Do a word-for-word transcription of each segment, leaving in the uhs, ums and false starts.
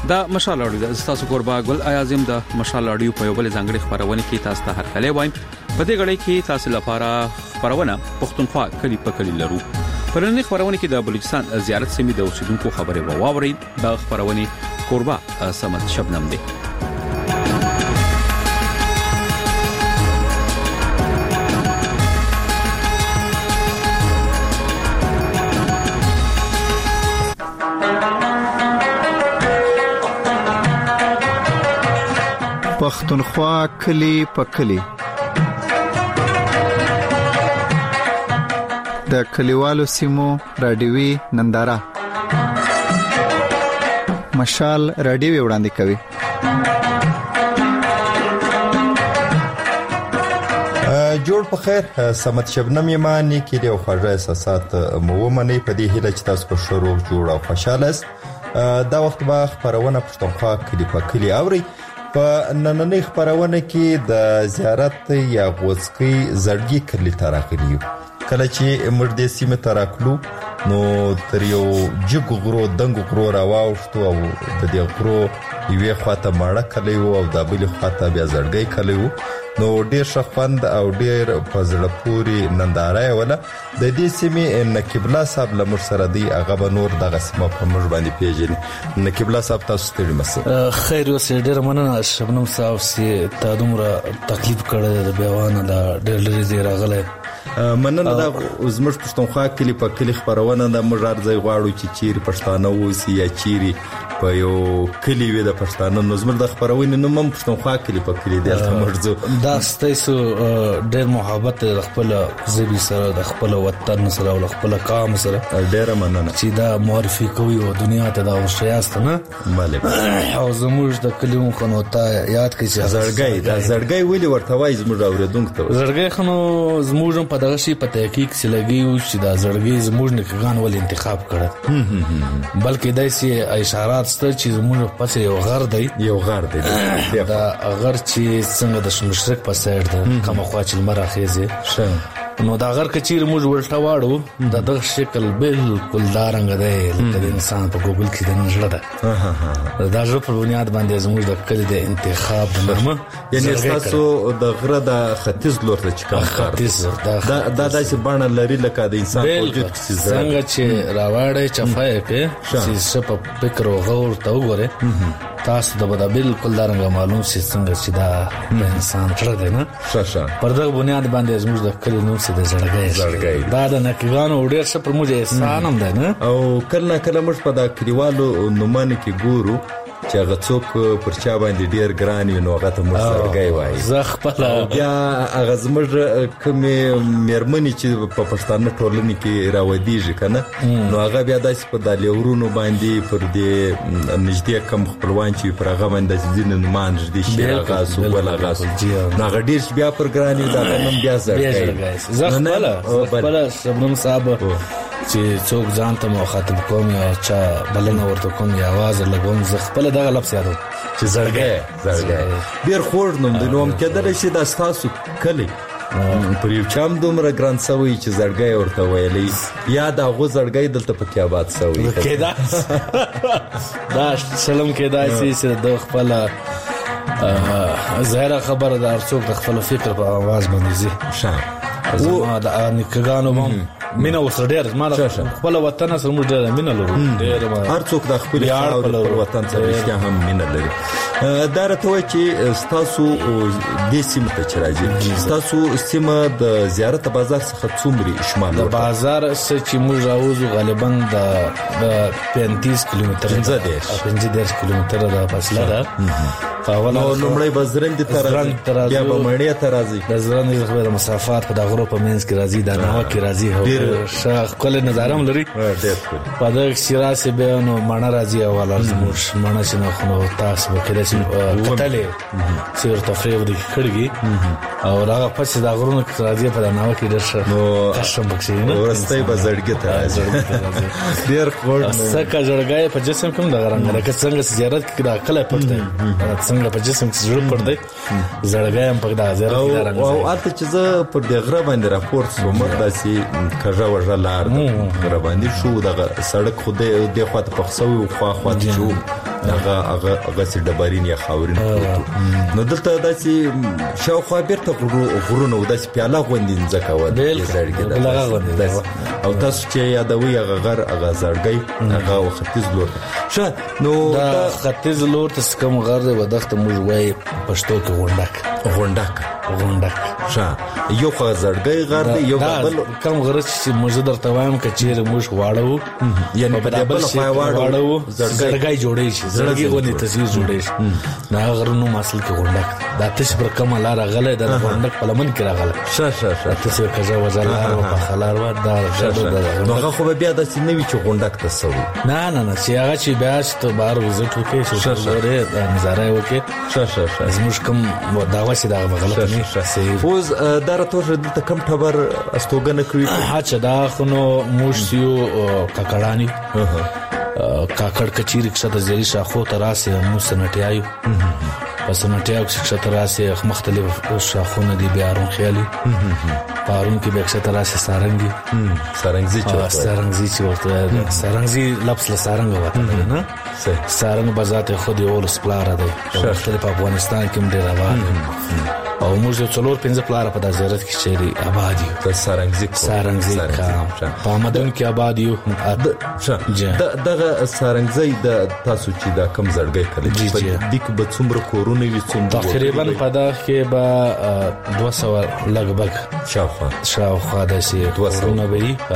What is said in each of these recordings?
دا مشال اړیو د تاسو قربا ګل اعظم د مشال اړیو په یو بل ځانګړي خبرونه کې تاسو ته هر کله وایم په دې غړي کې تاسو لپاره خبرونه پښتونخوا کلی په کلی لرو پرونی خبرونه کې د بلوچستان زیارت سیمې د اوسیدونکو خبره واوري د خبرونه قربا سمت شبنم دی پښتونخوا کلی په کلی د کلیوالو سیمو رادیوي ننداره مشال رادیوي وړاندې کوي. جوړ په خیر سمت شبنم یمانی کې د خوږه احساسات مو منی په دې هله چې تاسو په شروع جوړ او خوشاله است. دا وخت به خبرونه پښتونخوا کلی په کلی اوري. په نننۍ خبرونه کې د زیارت یا غوڅکی زړګي کلی تراخلیو کله چې مرده سیمه تراکلو نو تر یو جګ غرو دنګ غرو راوښتو او د دې غرو یوه خواته ماړه کلی او د بل خواته بیا زړګي کلی نو ډیر شخوند او ډیر فزړه پوری ننداره ولا د دې سیمه نقیب الله صاحب لمر سره دی هغه نور دغه سیمه په مر باندې پیژني. نقیب الله صاحب تاسو ستړي مسه خیر اوسه ډیر مننه شبنم صاحب سي تا دومره تکلیف کړی د بیوانه د ډیر لري دی راغله مننه دا زموږ پښتونخوا کلی په کلی خبرونه د مجرد ځای غواړو چې چیرې پښتانه وسی یا چیرې په یو کلی وي د پښتانه نو زموږ د خبرونه نو مم پښتونخوا کلی په کلی دی ته مرزو دا ستاسو ډېر محبت د خپل زبي سره د خپل وطن سره او خپل قام سره ډېر مننه چې دا معرفي کوي او دنیا ته دا ورشياست نه مالک او زموږ د کلیو خنو ته یاد کړئ چې زړګي دا زړګي ویلي ورته وای زموږ اوریدونکو ته زړګي خنو زموږ په دغه شی په تحقیق سره لګیو چې دا زړګي زموږ نه کغان ول انتخاب کړ بلکې داسې اشارات ست چې زموږ په یو غر دی یو غر دی دا غر چې څنګه د مشرق په سایډ ده کوم خوا چې لمر اخیزه شه نو دا غر کچیر موږ ولټا واړو د دغه شکل بالکل دارنګ دی لکه د انسان په ګوګل کې د نظر ده دا ژو په بنیاد باندې زموږ د کلی د انتخاب نرمه یعنی تاسو د غره د ختیځ لور ته چکا ختیځ دا دا داسې باندې لري لکه د انسان وجود کې څنګه چې راوړې چفای کې چې سپ فکر او غور ته وګوره تاسو د بده بالکل دارنګ معلوم شي څنګه چې دا د انسان تر دی نه شاشه پر دغه بنیاد باندې زموږ د کلی نو څه د زړګي زړګي دا د نکګانو ډېر څه پر موږ احسان هم ده نه او کله کله موږ په دا کلیوالو نومانه کې ګورو چې هغه څوک پر چا باندې ډیر ګران وي نو هغه ته موږ زړګي وایي زه خپل بیا هغه زموږ کومې مېرمنې چې په پښتانه ټولنې کې راودیږي کنه نو هغه بیا داسې په د لیورونو باندې پر دې نږدې کم خپلوان چې پر هغه باندې ځین نومان دي شي هغه سو ولا هغه نو هغه ډیر بیا پر ګران وي دا نن بیا زړګي زه خپل خپل شبنم صاحب چې څوک ځان ته مخاطب کوم یا چا بلنه ورته کوم یا आवाज لګوم زه خپل دغه لفظ یادو چې زړګي زړګي ډیر خور نوم دی نو کېدل شي د تاسو کلی پر یو چم دومره ګران سوي چې زړګي ورته ویلې یا دا غو زړګي دلته پکې آباد سوي کېدا دا سلام کېدا چې د خپل زهره خبردار څوک د خپل فکر په आवाज باندې زی شاه زما د نکګانو مم مینه وسره ډېر زما خپل وطن سره موږ ډېر مینه لرو ډېر هر څوک د خپل خپل وطن سره رښتیا هم مینه لري. دا راته چې تاسو د سیمه ته چرایي تاسو سیمه د زیارت بازار څخه څومره شمال د بازار څخه چې موږ راوځو غالبا د پنځه کیلومتره پنځه کیلومتره د فاصله ده نو لومړی بزرند تر بیا به مړی ته راځي د زرند د مسافات په د غرو په منځ کې راځي د نو کې راځي هو شاخ کله نظارم لري په د شیراز به نو مانا راځي او لازموش مانا شنو خو تاسو به کله چې کتلې سیر تفریح د کړګي او هغه پس د غرونو کې راځي په نو کې درشه نو قشم بکشي نه ورسته به زړګي ته راځي ډیر خور سکه جوړګای په جسم کوم د غرنګ لکه څنګه زیارت کې دا کله پټه څنګه په جسم کې جوړ کړ دی زړګای هم په دا زیارت کې رنګ او اته چې زه پر دې غره باندې راپورت سوم داسې کژه ورژه لار غره باندې شو دغه سړک خو دې د خواته پخسوي او خوا خواته شو هغه هغه هغه سي ډبرین یا خاورین نو دلته داسې شاوخوا بیرته غرونه او داسې پیاله غوندې ځکه و بالکل او تاسو چې یادوي هغه غر هغه زړګي هغه ختیځ لور شه نو دا ختیځ لور ته کوم غر دی ودغه موږ وای پښتو کې غونډک غونډک غونډک شه یو خو زړګي غر دی یو بل کوم غر چې موږ درته وایم کچیر موږ واړو یعنی په بل خو واړو زړګي جوړې شي زړګي غونې تصویر جوړې شي دا غرونو مسل کې غونډک دا تاسو پر کومه لار غلې دا غونډک په لمن کې راغله شه شه شه تاسو کزا وزلار او په خلار و دا نو خو بیا د سینوي چې غونډک تاسو نه نه نه چې هغه چې بیا ته بار وزټ وکې چې شوره نظاره وکې شه شه شه زموږ کوم دا واسي دا غلط نه شي فوز دا راته د کم خبر استوګنه کوي ها چې دا خو نو موشيو کاکړانی کاکړ کچیر کښه د زری شاخو تراسه مو سنټیایو پس نټیاو کښه تراسه مختلف شاخونه دي بیارون خیالي پارون کې به کښه تراسه سارنګي سارنګزي چې سارنګزي چې ورته سارنګزي لفظ له سارنګ وته نه سارنګ بذات خو دی اول سپلار دی مختلف افغانستان کې ډیر آباد او موږ یو څلور پنځه پلار په د زیارت کې چیرې آباد یو د سارنګزي سارنګزي کا په مدن کې آباد یو دغه سارنګزي د تاسو چې دا کم زړګي کړی په دې کې به څومره کورونه وي څومره تقریبا په دا کې به دوه سوه لګبګ شاوخوا شاوخوا داسې کورونه به وي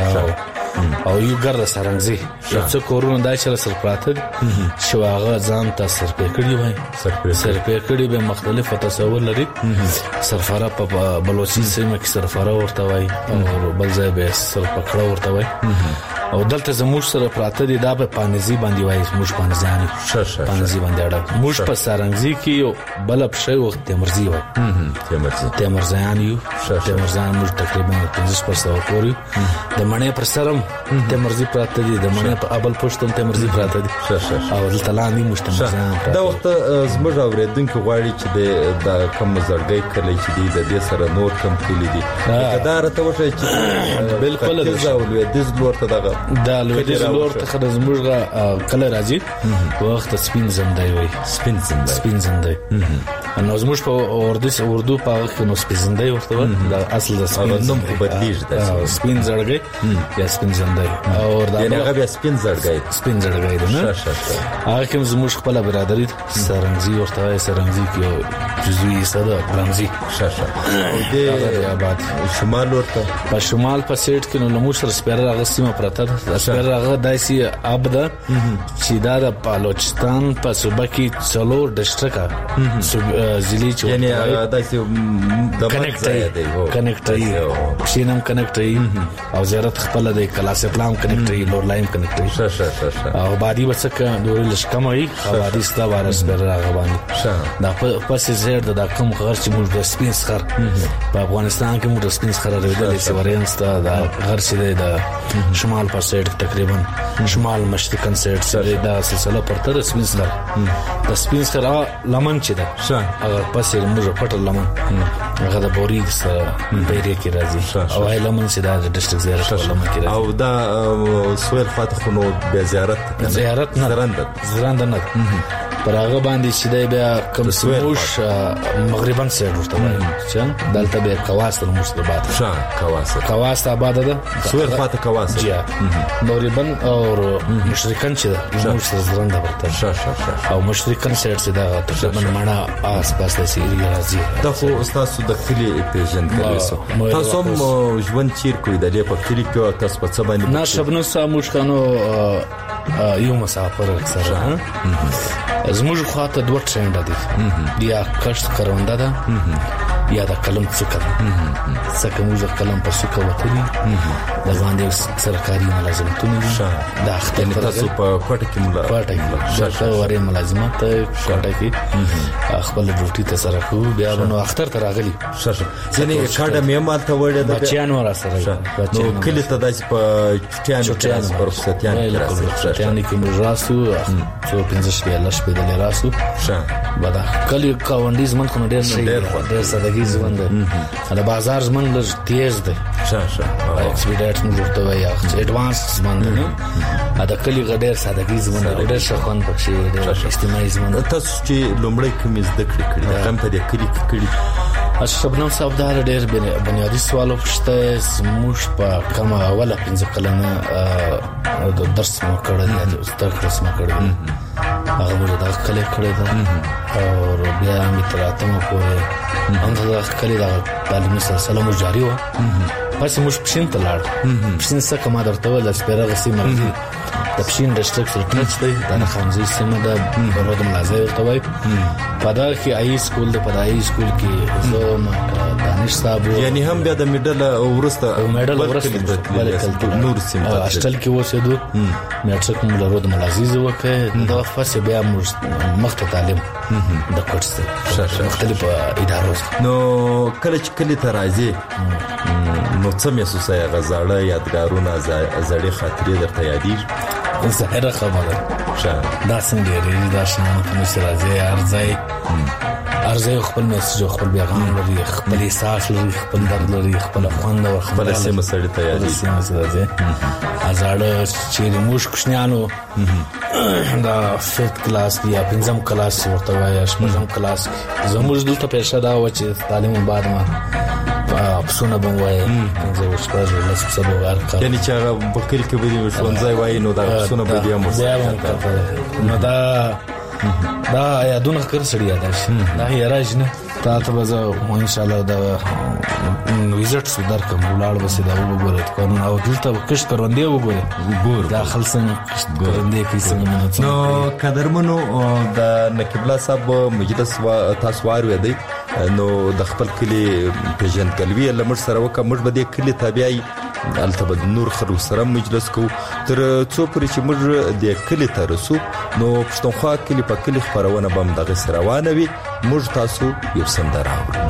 او یو ګر سارنګزي چې کورونه دای چې سر پراته چې هغه ځان ته سر پکړی وای سر پکړی به مختلف تصور لري سرفاره په بلوچستان سیمه کې سرفاره ورته وای او بل ځای به سر پکړه ورته وای او دلته زموږ سره پراته دي دا په پانزي باندې وای موږ پانزيان پانزي باندې اړه موږ په سارنګزي کې یو بل په وخت تمرزي وای تمرزي تمرزيان یو تمرزيان موږ تقریبا پنځه پرسته پورې د مڼې پر سرم تمرزي پراته دي د مڼې په ابل پښتون تمرزي پراته دي او دلته لاندې موږ تمرزيان دا وخت زموږ اوریدونکو غواړي چې د کم زړګي کلی چې دی د دې سره نور کم کلی دي دا راته وشي چې بالکل دا ولې د زلور ته دغه دا لویدیز لور ته خدای زموږه کله راځي وخت سپین زندای وای سپین زندای سپین زندای نو زموږ په اردو اردو په هغه کې نو سپین زندای ورته وای دا اصل د سپین نوم په بدلیږي دا سپین زړګي یا سپین زندای او دا یعنی هغه سپین زړګي سپین زړګي نه هغه کوم زموږ خپل برادری سرنګزي ورته وای سرنګزي کې جزوی صدا برمزي شاشه د آباد شمال ورته په شمال په سیټ کې نو لمو سره سپیر هغه سیمه پرته سپیر هغه دایسي ابدا چې دا د بلوچستان په صوبه کې څلور ډسټریکټ ضلع چې یعنی دایسي د کنیکټ کنیکټ شینم کنیکټ او زیارت خپل د کلاس پلان کنیکټ لور لاین کنیکټ شاشه شاشه او بادي وسکه دوري لشکموي او بادي ستا وارس بر هغه باندې دا پس زیر د کوم غر چې موږ د سپین سخر په افغانستان کې موږ د سپین سخر لري چې وریانس ته د غر چې د شمال په سایډ تقریبا شمال مشرقن سایډ سره دا سلسله پرته سپین سخر د سپین سخر لمن چې ده هغه پسې موږ پټ لمن هغه د بوري سره بیرې کې راځي او هغه لمن چې د ډسټریکټ زیارت لمن کې راځي او دا سویل فاتح نو بیا زیارت زیارت نه زرند زرند نه پر هغه باندې چې دی بیا کوم سموش مغربن سره ورته وایي چې دلته به کواس تر مستبات شاه کواس کواس آباد ده سویل فاتح کواس جیا مغربن او مشرقن چې موږ سره زرند ورته شاه شاه او مشرقن سره چې دا تقریبا مڼه آس پاس د سیری راځي دا خو تاسو د کلی پیژندګلو تاسو هم ژوند چیر کوی د دې په کلی کې تاسو په څه باندې نه شبنو ساموش خانو یو مسافر اکثر زموږ خواته دوه ټرند دي یا کښت کرونده ده یا د کلم څخه څخه موږ کلم په څخه وتلی د باندې سرکاري ملازمتونه دي د اختیار تاسو په کوټه کې ملازمت کوټه کې ورې ملازمت کوټه کې خپل ډیوټي ته سره کو بیا نو اختر ته راغلی شاشه ځنې کاډه مې مال ته وړه د بچیانو را سره نو کلی ته داسې په چټیانو پر ستیان چټیان کې موږ راسو څو پنځه شپې لښ په دلې راسو شه بدا کلی کاوندیز من خو ډېر شي ډېر سادهګي ژوند دی د بازار ژوند لږ تیز دی شه شه ایکسپیډیټ موږ ورته وایو ایډوانس زمند نه دا کلی غډیر سادهګي زمند ډېر شخون پکې ډېر اجتماعي زمند. تاسو چې لومړی کوم زده کړې کړې هغه په دې کلی کې کړې؟ شبنم صاحب دا ډېر بنیادی سوال وکړته. موږ په کومه اوله پنځه کلنه د درس مو کړل یا د زده کړې مو کړل هغه موږ دا کلی کړی دا او بیا مې تر اتمه پورې هم دا کلی دا تعلیمي سلسله مو جاری و. پس موږ پښین ته لاړ. پښین څخه ما درته ویل چې پیرغه سیمه د پښین ډسټریکټ سرټنچ دی دا خانزي سیمه د برود ملازم ورته وایي. په دا کې آی سکول د پدای سکول کې زه ما دانش صاحب یعنی هم بیا د میډل ورسته میډل ورسته نور سیمه اشتل کې وسېدو میټرک موږ برود ملازم وکړ. دا فاس بیا موږ مخته تعلیم د کوټسته مختلف ادارو. نو کله چې کلی ته راځي نو څه محسوسه غزاړه یادګارونه زړې خاطرې درته یادېږي؟ ظاهره خبره دا څنګه لري دا شنه په مسرازه ارزای ارزای خپل میسج خپل پیغام لري خپل احساس لري خپل درد لري خپل خوند او خپل سیمه سره تیاری مسرازه ازاړه چې موږ کوشنیانو دا ففت کلاس یا پنځم کلاس ورته وایي شپږم کلاس زموږ دلته پېښه دا و چې تعلیم بعد ما پسونه بموایي زه وشکاز ولس سبا ورکا یعنی چې هغه بکل کې به ژوندځای وایي نو دا پسونه به بیا مو نو دا دا یادونه کړ سړی یاد شي دا یې راځنه تا ته به زه ان شاء الله دا ویزټ سودار کوم ولاړ بس دا وګورئ قانون او دلته کښ کروندې وګورئ ګور دا خلصن کروندې کې څنګه نو قدرمنو د نقیب الله صاحب مجلس تاسو واره دی نو د خپل کلی پیژن کلوی لمر سره وکه موږ به د کلی تابعي البته نور خلک سره مجلس کو تر څو پرې چې موږ د کلی ته رسو نو پښتونخوا کلی په کلی خبرونه بم دغه روانه وي موږ تاسو یو سندره اورو.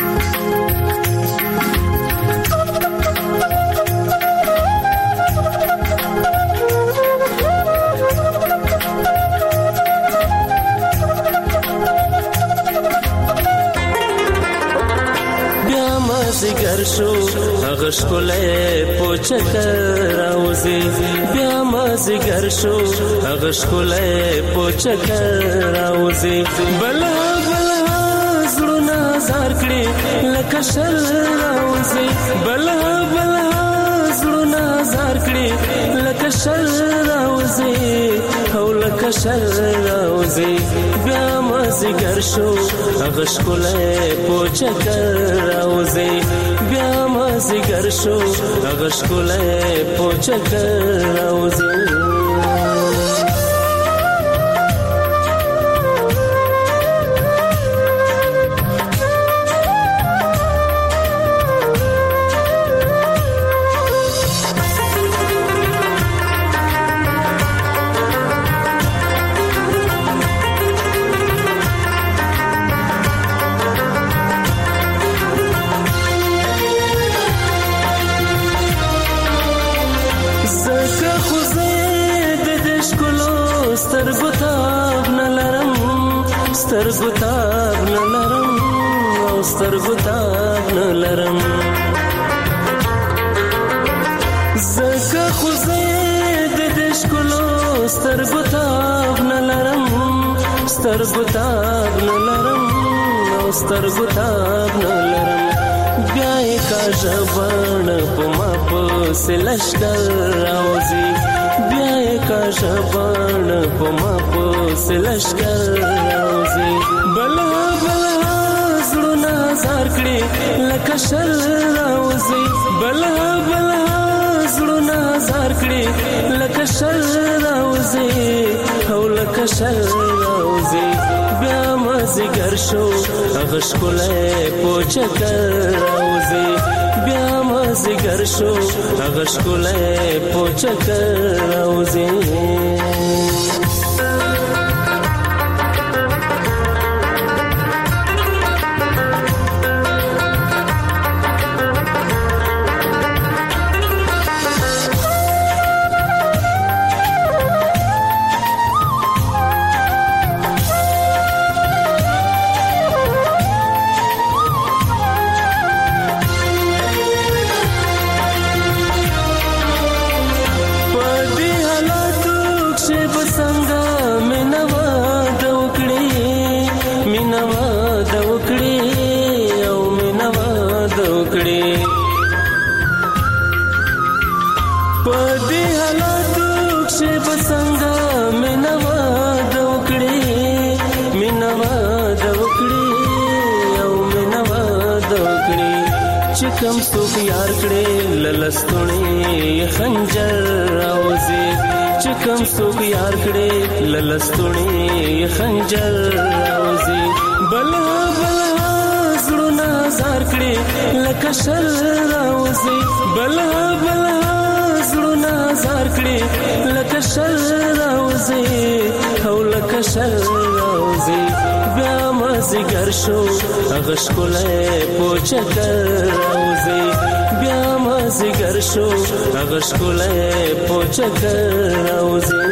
زگر شو هغه شکولې پوچکر راوځي بیا ما زگر شو هغه شکولې پوچکر راوځي بلا بلا زړونه زار کړي لکه شل راوځي بلا بلا زړونه زار کړي لکه شل راوځي او لکه شل راوځي بیا ما زگر شو هغه شکولې پوچکر راوځي بیا ما زگر شو هغه شکولې پوچکر راوځي. سترګو تاب نه لرم او سترګو تاب نه لرم زکه خو زه د دې ښکلو سترګو تاب نه لرم سترګو تاب نه لرم او سترګو تاب نه لرم بیا یې کاږه بڼه په ما پسې لښکر راوځي بیا یې کاږه بڼه په ما پسې لښکر راوځي بلا بلا زړونه زار کړي لکه شل راوځي بلا بلا زړونه زار کړي لکه شل راوځي او لکه شل راوځي بیا ما زگر شو هغه ښکلی پوچکر راوځي بیا ما زگر شو هغه ښکلی پوچکر راوځي. چې کم څوک یار کړي للستونی خنجر راوځي چې کم څوک یار کړي للستونی خنجر راوځي بلا بلا زړونه زار کړي لکه شل راوځي بلا بلا زړونه زار کړي لکه شل راوځي او لکه شل راوځي بیا مازیګر شو هغه ښکلی په چکر راوځي بیا مازیګر شو هغه ښکلی په چکر راوځي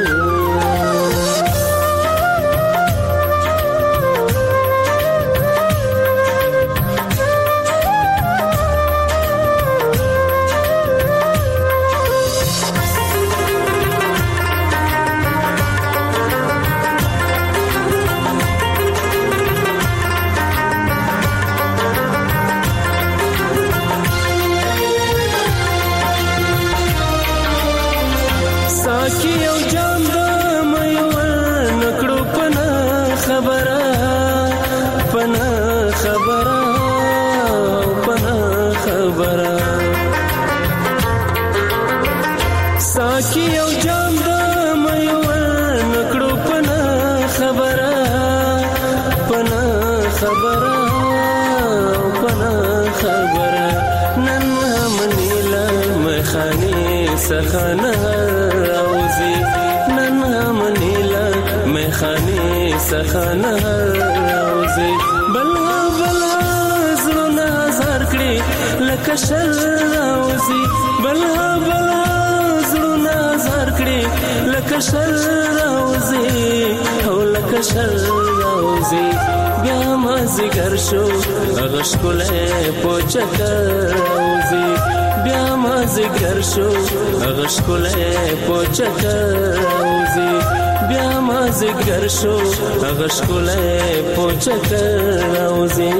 سخانه راوځي نن هم نیلا میخانه سخانه راوځي بلا بلا زړونه زار کړي لکه شل راوځي بلا بلا زړونه زار کړي لکه شل راوځي او لکه شل راوځي بیا مازیګر شو هغه ښکلی په چکر راوځي بیا مازیګر شو هغه ښکلی په چکر راوځي بیا مازیګر شو هغه ښکلی په چکر راوځي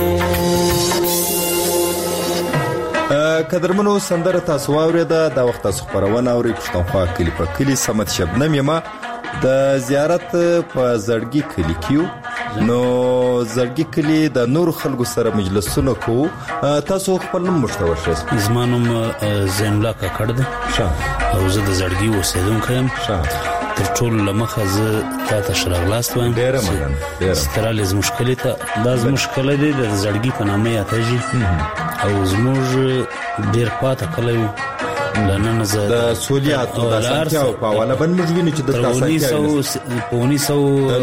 قدرمنو سندره تاسو واورېده دا وخت تاسو خبرونه اورئ پښتونخوا کلی په کلی سمت شبنم یما د زیارت په زړګي کلی کیو نو زړګي کلی د نور خلکو سره مجلسونه کو تاسو خپل نوم مشتور شئ زمانم زین الله کاکړ ده او زه د زړګي اوسیدونکی یم تر ټولو لمخه زه تا ته شراغلاست وایم ډېره مننه ډېره سترالې زموږ کلي ته دا زموږ کلی دی د زړګي په نامه یادېږي او زموږ ډېر پاته کلی و لنن زه د سولیاتو د سنتیاو په حواله باندې موږ وینو چې د تاسو په اونیس سو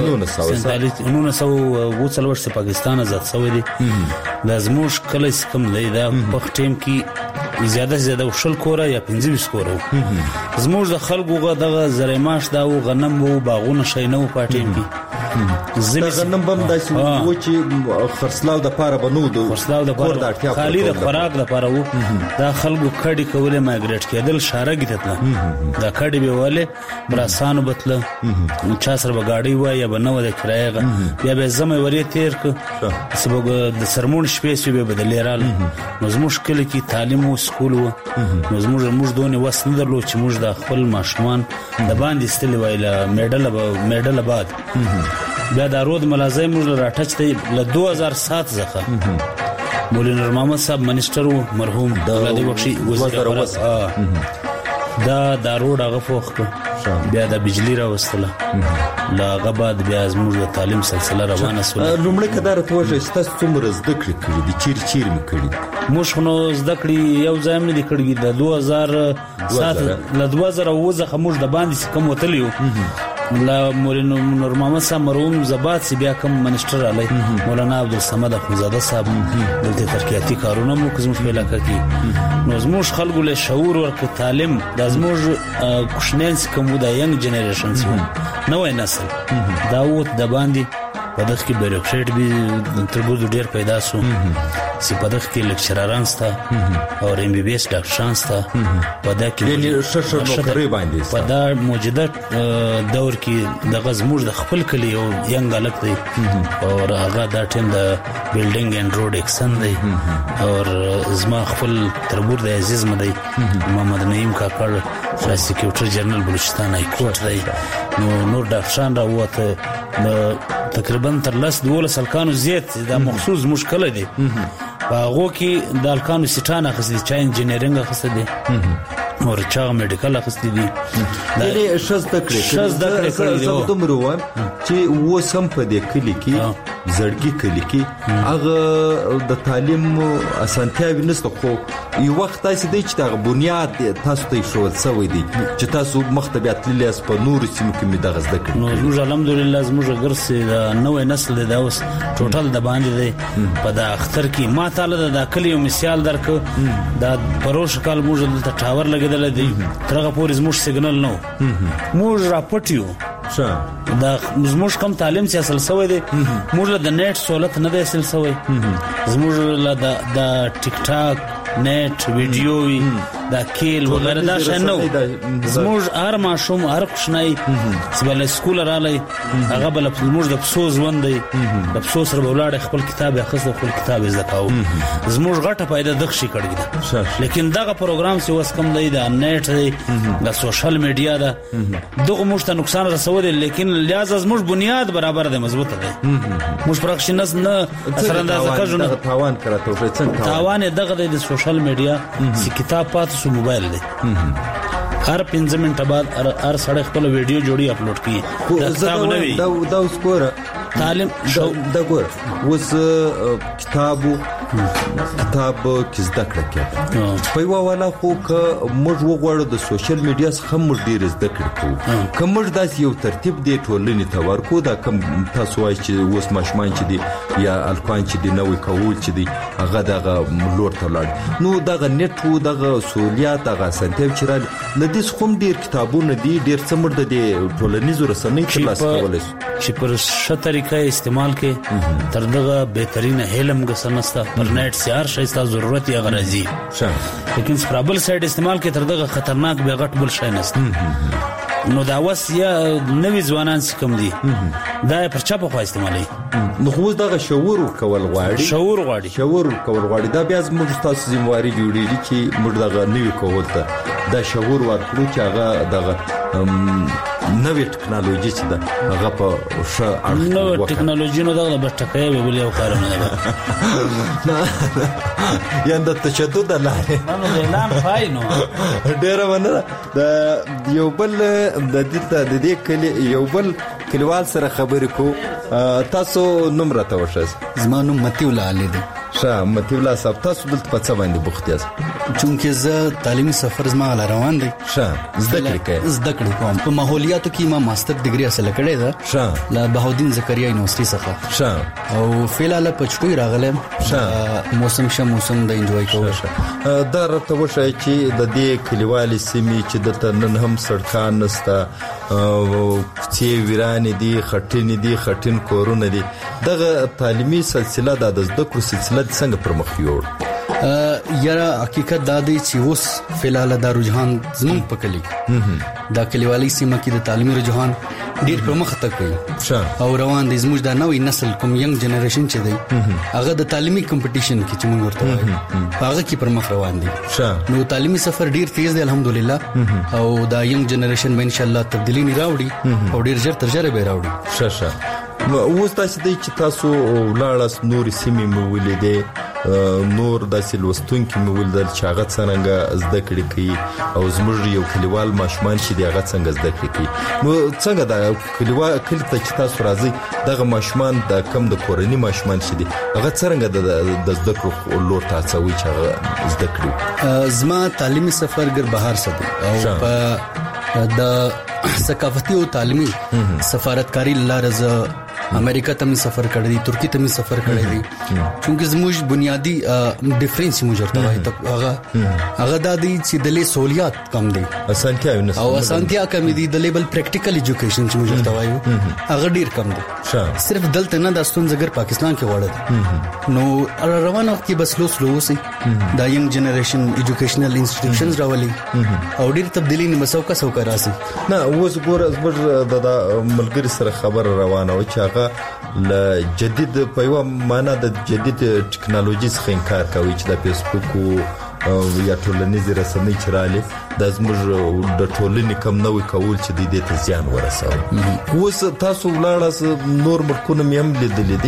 نولس سو اوه څلوېښت پاکستان آزاد شوی دی د زموږ کلی کم دی دا په ټیم کې زیاده زیاده شل کوره یا پنځه ویشت کوره زموږ د خلکو دغه زری ماش دا و غنم و باغونه شي نه و په ټیم کې زمي غنم بم داسې و چې خرڅلاو د پاره بنو د خرڅلاو د پاره خالي د خوراک د پاره و دا خلکو کډي کوله ماګریټ کېدل شارګی ته دا کډي به والے براسانو بتله چا سره بغاړي وای یا بنو د کرایه بیا به زمې وری تیر ک سبب د سرمون شپې سوي به بدلېرال نو زموږ کلی کې تعلیم او سکول و نو زموږ موږ دونه وس نه درلو چې موږ د خپل ماشومان د باندې ستل وایله میډل میډل بعد بیا د رود ملازم موږ راټچ ته ل دوه هزار سات ځخه مولانا نور محمد صاحب منیسټر مرحوم د غادي بخشي وزیر دا د روډ هغه فوخ بیا د بجلی را وستله لا غباد بیا زموږ د تعلیم سلسله روانه سوله لومړی کدار توجه ستاسو څومره زده کړې کړې دي چیر چیر مې کړې موږ نو زده کړې یو ځای مې کړې د دوه هزار سات ل دوه هزار اووه څخه موږ د باندې کوم وتلیو لا مولانا نور محمد صاحب مرحوم زبات سی بیا کوم منیسټر علی مولانا عبدالصمد اخوندزاده صاحب دلته ترقیاتی کارونه مو کوم په علاقه کې نو زموږ خلکو له شعور ورکړ تعلیم د زموږ کوشنینس کوم د ینګ جنریشنز نوې نسل دا وت د باندې په دغه کې بیروکریټ به ترګو ډیر پیدا شو چې په دغه کې لیکچراران ستا او ایم بي بي اس ډاکټران ستا په دغه کې یعنی ششر نوکری باندې په دا موجوده دور کې د غزموږ د خپل کلی او ینګ الګ دی او هغه دا ټیم د بیلډینګ اند روډ اکسن دی او زما خپل تربور د عزیز مدي محمد نعیم کاکړ سیکریټری جنرال بلوچستان های کورټ دی نو نور ډاکټران راوته تقریبا تر لاس دوله سلکانو زیات دا مخصوص مشکل دی هغه کې د الکانو سټان اخستې چا انجینرینګ اخستې دي او چا میډیکل اخستې دي یعنی شز تکړه شز تکړه کړی دی زه دومره وایم چې و سم په دې کلی کې زړګي کلی کې هغه د تعلیم اسانتیاوې نشته خو یو وخت تاسو دی چې د بنیاد تاسو ته شو څه دی چې تاسو مختبیات تللیاس په نور سیمو کې می دغه زده کړی نو موږ الحمدلله زموږ ګرسي د نوې نسل دی اوس ټوټل د باندې دی په د اختر کې ما تعالی د کلی یو مثال درکو د پروش کال موږ د ټاور لګیدل دی ترغه پورې زموږ سیګنل نو موږ راپټیو ښه دا زموږ کم تعلیم چې اصل سوی دی موږ د نیټ سہولت نه دی اصل سوی زموږ له د ټیک ټاک نیټ ویډیوي دا کیل وغیرہ دا شنو زموږ هر ماشوم هر کوشنای چې بل سکول رالی هغه بل زموږ د افسوس وندي د افسوس سره ولاړ خپل کتاب اخیسته خپل کتاب زکاو زموږ غټه پیدا دغشي کړی لیکن دغه پروګرام چې وس کم دی د نیټ دی د سوشل میډیا دا دغه موږ ته نقصان رسول لیکن لہذا زموږ بنیاد برابر دی مضبوط دی موږ پرخښنس نه اثر اندازه کوو نه تاوان کراته څنګه تاوان دغه د سوشل میډیا چې کتاب پات سو موبایل دی هر پنځه منټه بعد هر سړی خپل ویډیو جوړي اپلوډ کوي دا کتاب نه وي دا دا اوس ګوره تعلیم دا ګوره اوس کتابو کتاب کې زده کړه کوي په یو والا خو که موږ وغواړو د سوشل میډیا څخه موږ ډیر زده کړه کوو که موږ داسې یو ترتیب دی ټولنې ته ورکو دا کوم تاسو وایي چې اوس ماشومان چې دي یا الکوان چې دي نوې کول چې دي هغه دغه لور ته لاړ نو دغه نیټ وو دغه سہولیات دغه اسانتیاوې چې راغلي له دې څخه هم ډیر کتابونه دي ډیر څه موږ د دې ټولنیزو رسنیو ترلاسه کولی شو چې پر ښه طریقه استعمال کې تر دغه بهترینه علم ګسنسته پر نیټ سیار شایسته ضرورت یې غرضی لیکن سپرابل سایت استعمال کې تر دغه خطرناک به غټ بل شای نسته نو دا وس یا نوې ځوانان سکم دي دا پر چا په خوا استعمالي نو خو دغه شعور کول غواړي شعور غواړي شعور کول غواړي دا بیا زموږ تاسو ذمہواری جوړیږي چې موږ دغه نوې کول ته دا شعور ورکړو چې هغه دغه نوې ټکنالوژي چې ده هغه په ښه اړخ نو ټکنالوژي نو دغه بټکای به بل یو کار نه ده یا د تشدد لاره نو اعلان پای نو ډېر ونه د یو بل د دې د دې کلی یو بل کلیوال سره خبرې کو تاسو نوم راته وښاس زما نوم متي الله علي دی ښه متي الله صاحب تاسو دلته په څه باندې بوخت یاست چونکه زه تعلیمي سفر زما لا روان دی ښه زده کړې کوم زده کړې کوم په ماحولیاتو کې ما ماستر ډیګري حاصل کړې ده ښه لا بهاودین زکریا یونیورسيټي څخه ښه او فعلا په چټوي راغلم ښه موسم شه موسم د انجوای کوم دا راته وشای چې د دې کلیوالي سیمې چې د نن هم سړکان نسته او چې ویران دي خټین دي خټین کورونه دي دغه تعلیمي سلسله د زده کړو سلسله څنګه پر مخ یوړ یاره حقیقت دا دی چې اوس فعلا دا رجحان زمون پکلی دا کلیوالي سیمه کې د تعلیمي رجحان ډیر پر مخ ته کوي او روان دي زموږ د نوې نسل کوم ینګ جنریشن چې دی هغه د تعلیمي کمپټیشن کې چې موږ ورته وایو هغه کې پر مخ روان دي نو تعلیمي سفر ډیر تیز دی الحمدلله او دا ینګ جنریشن به ان شاء الله تبدیلی نه راوړي او ډیر ژر تر ژره به راوړي ښه ښه اوس تاسو د چې تاسو ولاړاس نور سیمې مو ولیدې نور داسې لوستونکي مو ولدل چې هغه څنګه زده کړې کوي او زموږ یو کلیوال ماشومان چې دی هغه څنګه زده کړې کوي نو څنګه دا کلیوال کلی ته چې تاسو راځي دغه ماشومان د کم د کورنۍ ماشومان چې دی هغه څنګه د زده کړو لور ته هڅوي چې هغه زده کړي زما تعلیمي سفر ګر بهر سره او په د ثقافتي او تعلیمي سفارتکاری لارزه امریکا ته می سفر کړی دی ترکی ته می سفر کړی دی چونکه زموږ بنیادی ډیفرنس موږ ورته وایي ته هغه هغه د دې چې د له سہولیات کم دي اسانتیا او اسانتیا کم دي د لیبل پریکټیکل ایجوکیشن چې موږ ورته وایو هغه ډیر کم دي صرف دلته نه د ستون زګر پاکستان کې وړه نو روان وخت کې بس لو سلو سي دا ینګ جنریشن ایجوکیشنل انسټیټیوشنز راولي او ډیر تبدیلی نه مسو کا سو کا راسي نه اوس ګور زبر د ملګری سره خبر روانه و چې ل جدید په یو معنا د جدید ټکنالوژي څخه انکار کوي چې د فیسبوک او یا ټولنیزې رسنۍ چرالي د زموږ د ټولنې کم نوې کول چې د دې ته زیان ورسوي اوس تاسو ولاړاس نور ملکونه مې هم لیدلې دي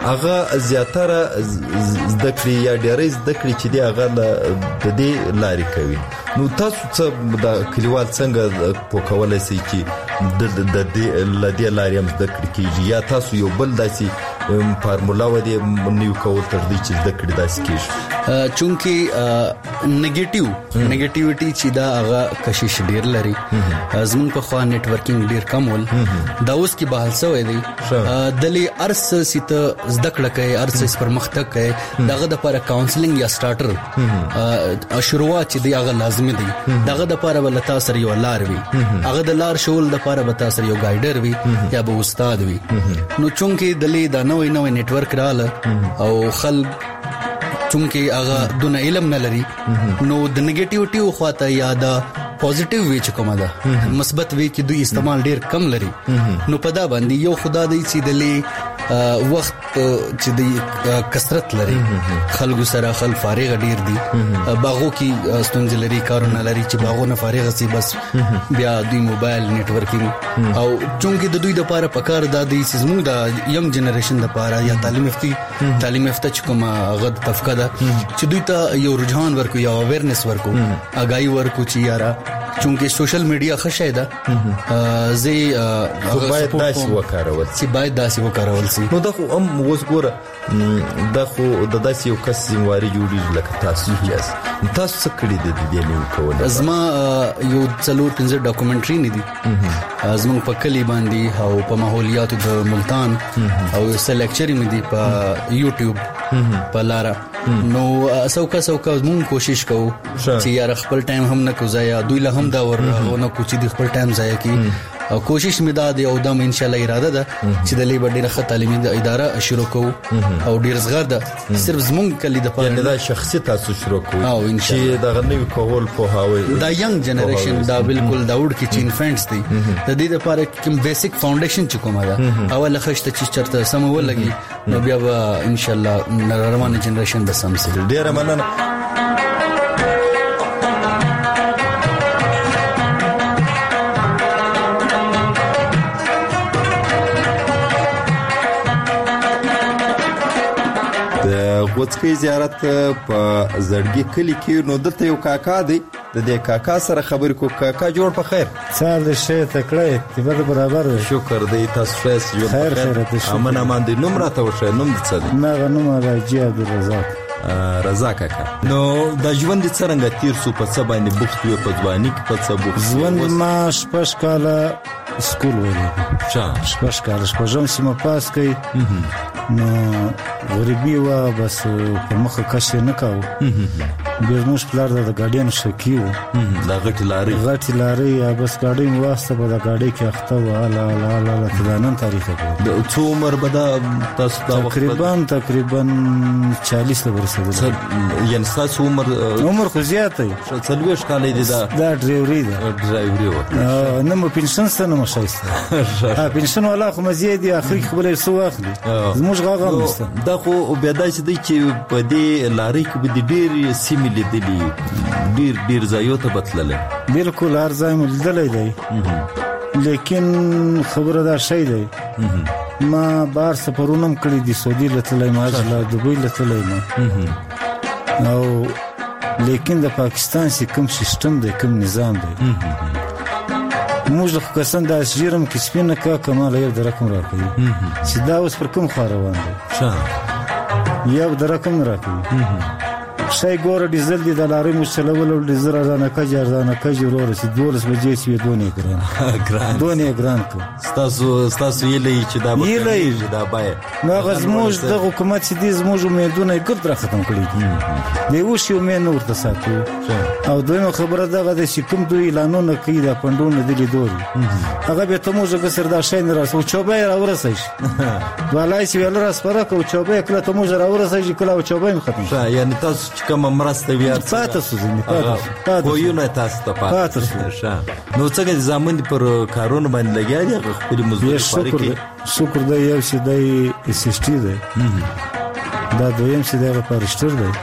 هغه زیاتره زده کړې یا ډېرې زده کړې چې دی هغه د دې لارې کوي. نو تاسو څه د کلیوال څنګه په کولای شي چې د دې لدې لارې هم زده کړې کیږي یا تاسو یو بل داسي فارمولا و دې نیو کول تر دې چې زده کړې داسې کیږي؟ چونکی نیگیټیو نیگیټیویټي چې دا هغه کشش ډیر لري زمون په خوا نیټورکینګ ډیر کم ول دا اوس کې بحال سوی دی دلی ارس سیت زده کړه کوي ارس پر مختګ کوي دغه د لپاره کاونسلینګ یا سٹارټر شروعات چې دی هغه لازمي دی دغه د لپاره ولتا سره یو لار وي هغه د لار شول د لپاره وتا سره یو گایډر وي یا به استاد وي. نو چونکی دلی دا نوې نوې نیټورک رااله او خلک چونکی هغه دونه علم نه لري نو د نیگیټیوټي خواته یا د پوزټیو وی چې کومه ده مثبت وی کې دوی استعمال ډیر کم لري. نو په دا باندې یو خدا دی چې دلی وخت چې دی کثرت لري خلکو سره خل فارغ ډیر دي باغو کې ستونزې لري کارونه لري چې باغو نه فارغ سي بس بیا دوی موبایل نیټورکینګ او چونکی د دوی د لپاره پکار دادي چې زموږ د ینګ جنریشن د لپاره یا تعلیم یافتی تعلیم یافته چې کومه غد طبقه ده چې دوی ته یو رجحان ورکو یا اویرنس ورکو اگاهی ورکو چې یاره چونکی سوشل میډیا خشه ده زی باید داسې وکارول چې باید داسې وکارول سي. نو دا خو هم اوس ګوره دا خو د داسې یو کس ذمہواري جوړیږي لکه تاسو یاست. تاسو څه کړی د دې نیو کول؟ زما یو څلور پنځه ډاکومنټري نه دي زموږ په کلی باندې او په ماحولیاتو د ملتان او څه لیکچرې مې دي په یوټیوب په لاره. نو څوکا څوکا مونږ کوشش کوو چې یار خپل ټایم هم نه کوزایا دوی له هم دا ورغونه کوچې د خپل ټایم ځای کی او کوشش مې دا دی او دا ان شاء الله اراده ده چې د لیبر ډیره ښه تعلیمي اداره شروع کوو او ډیر زغر ده صرف زمونږ کلی د پاره دا شخصي تاسو شروع کوو او ان شاء الله چې دا غنوي کول په هاوي دا ینګ جنریشن دا بالکل دا وډ کې چې انفانټس دي د دې لپاره کوم بیسیک فاونډیشن چې کومه ده اول خشته چې چرته سم ولګي نو بیا به ان شاء الله روانه جنریشن به سم سي. ډیره مننه. غوڅکی زیارت په زړګي کلی کې نو دلته یو کاکا دی د دې کاکا سره خبرې کو. کاکا جوړ په خیر سال شه تکړه تبر برابر شکر دی تاسو فیس جوړ خیر خیر امن امان دي. نوم راته وشه نوم دې څه دی؟ ما نوم راجی عبدالرزاق رضا کاکا. نو د ژوند څنګه تیر سو په څه باندې بوخت یو په ځواني کې په څه بوخت ژوند ما شپږ کاله سکول ویلې چا شپږ کاله شپږم سیمه پاس کړ نو غریبي وا بس په مخه کښ نه کاو بیر موږ پلار د غاډیان شکیو دا غټي لاري غټي لاري یا بس غاډي واسطه په دا غاډي کې اخته و لا لا لا لا تدانن تاریخ د څو عمر بدا تاسو تقریبا تقریبا چالیس ورسېدل یعنی تاسو عمر عمر خو زیات دی څلويش کال دی دا دا ډرایوري دا ډرایوري و نو مې پنشن سره مو شایسته ها پنشن ولا خو مزید اخري خبره سو اخلي زموږ غاغه مسته دا خو بیا داسې دی چې په دې لاري کې به ډېر سیمې لیدلې ډېر ډېر ځایو ته بتلل بالکل هر ځای مو لیدلی دی لیکن خبره دا شی دی ما بار سفرونه کړی دي سعودي لتلای ما ځله دوبۍ لتلای ما او لیکن د پاکستان سي کوم سیستم دی کوم نظام دی موږ خو کسان دا شیرم کې سپینه کا کمال یو درکم راکوي چې دا اوس پر کوم خار روان دی ښه یو درکم راکوي شای ګور ډیزل دی د لارې مو چلول او ډیزل ارزانه کجه ارزانه کجه ورور سي دولس بجې سي دونه ګران ګران دونه ګران کو تاسو تاسو یې لې چې دا به دا بای نو غزموج د حکومت چې دې زموږ امیدونه ګرد را ختم کړی دي دی وشي امید نور ته ساتو او دوی خبره دغه د شکم دوی اعلانونه کوي د پندونه دي لیدوري هغه به ته موږ غسر دا شین راس او چوبې را ورسېش ولای سی ول راس پره کو چوبې کله ته موږ را ورسېش کله او چوبې ختم شه یعنی تاسو کوم مرسته ویار پاتې سوزنی پاتې خو یو نه تاسو ته پاتې شه نو څنګه ځامن پر کارونه باندې لګیا دي خپل مزدوري شکر شکر دی یو چې دی اسسټي دی دا دویم چې دی په رښتور دی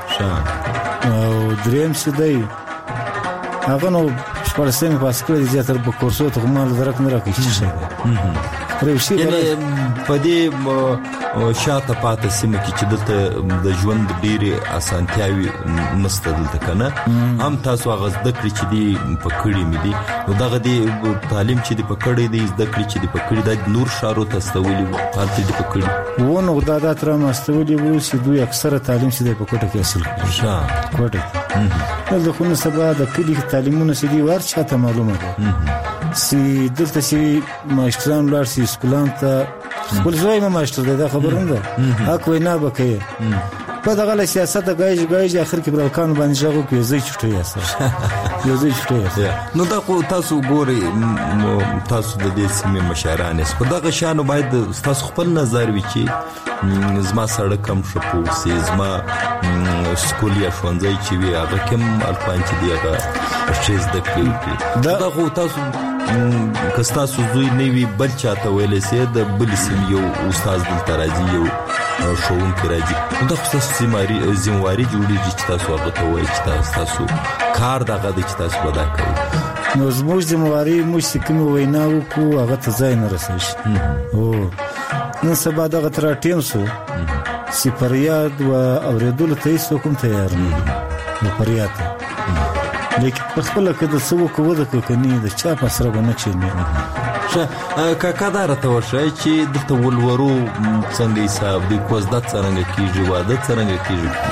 او دریم چې دی هغه نو شپږم پاس کړی زیاتره په کورسو ته مال درک نه راکړي چې شه یعنی په دې شاته پاتې سیمه کې چې دلته د ژوند ډېرې اسانتیاوي نشته دلته کنه هم تاسو هغه زده کړې چې دی په کړي مې دي نو دغه دی تعلیم چې دی په کړي دی زده کړې چې دی په کړي د نور شارو ته استولي حالت دی په کړي و نو دا د تر ما استولي وو چې دوی اکثره تعلیم چې دی په کوټه کې حاصل کړي ښه کوټه د خو نه سبا د کړي تعلیمونه چې دی ورچاته معلومه ده چې دلته چې ماشټران لار سي سکولان ته خپل ځای ما ماشټر دی دا خبره نه ده حق وینا وکړي په دغه سیاست غایج غایج اخر کې برکان باندې ژغو کې زی چټي یاسه یو زی چټي نو دا خو تاسو ګوري تاسو د دې سیمې مشران اس په دغه شانو باید تاسو خپل نظر وی چې زما سړک کم شپو سي زما سکول یا ښوونځي چې وی هغه کوم الفان چې دی هغه شیز د کړی دا خو تاسو کستا سوزوی نیوی بل چاته ویلې سي د بل سیم یو استاد دلته راځي یو شوون کې راځي دا خو تاسو سیماري زمواري جوړیږي چې تاسو هغه ته وایي چې تاسو کار دغه د چې تاسو ودا کوي نو زموږ زمواري موږ کوم وینا وکړو هغه ته ځای نه رسېږي او نن سبا دغه تر ټیم سو سی پریاد و اوریدل ته هیڅ کوم تیار نه نو پریاد لیکن په خپل کې د څو کو د کني د چا په سره باندې چینه شه کاکا دا راته وشای چې د تولورو څنګه حساب دی کوزدت څنګه کیږي واده څنګه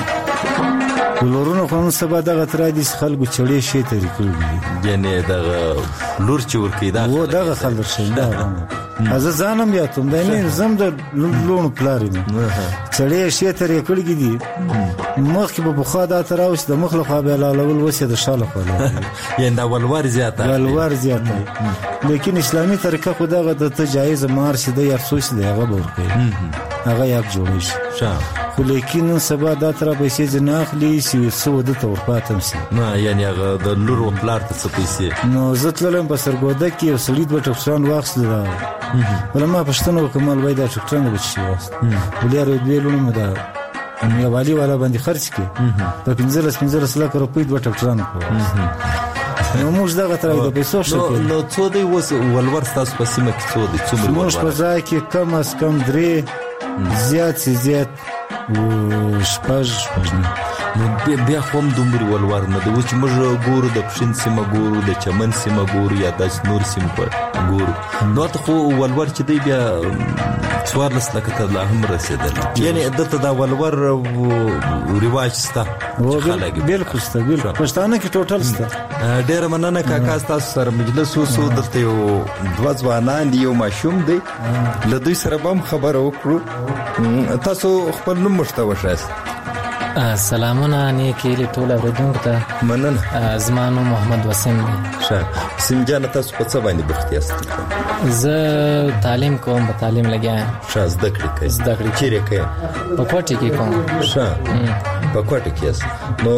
کیږي ولورونو خو سبا دغه تر دې خلکو چړې شي طریقې یعنی دغه لور چې ورکی دا و دغه خلک شي دا از ځانم یاتم دا نه زم د لونو پلارم چړې شي طریقې دي مخ په بخا دا تر اوس د مخ له خوا به لاول وسه د شاله خو یعنی دا ولور زیاته ولور زیاته لیکن اسلامي طریقه خو دغه د جایز مار شي د افسوس دی هغه ورکوي هغه یاب جوړی شي خو لیکن سبا دا تر پیسې نه اخلي چې څو د تور پاتم سي نه یعنی هغه د لور او پلار ته څه پیسې نو زتلم په سرګوده کې یو سړی د ټکسان واخص دا ولما پښتنو کمال وای دا ټکټرنه بچي واست ولیر ویلونه مدا یو والی والا باندې خرج کې په پنځلس پنځلس لک روپۍ د ټکټرانه کوي نو موږ دغه تر د پیسو شو نو څو دی وس ولور تاسو په سیمه کې څو دی څومره موږ په ځای کې کم از کم درې زیات زیات و شپږ شپږ نو بیا هم دومره ولور نه دی چې موږ ګورو د پښین سیمه ګورو د چمن سیمه ګورو یا د نور سیمه ګورو نو ته خو ولور چې دی بیا څوارلس لکه ته لا هم رسیدل یعنی دته دا ولور رواج ستا بالکل ستا بالکل پښتانه کې ټوټل ستا ډېر مننه کاکا تاسو سره مجلس وسو دلته یو دوه ځوانان دی یو ماشوم دی له دوی سره هم خبرو وکړو تاسو خپل نوم مشته وشاست سلامونه نیکی له ټول اوریدونکو ته مننه زمانو محمد وسیم شه وسیم جان تاسو په څه باندې بوخت یاست زه تعلیم کوم په تعلیم لګیا شه زده کړې کوي زده کړې چیرې کوي په کوټه کې کوم شه په کوټه کې یاست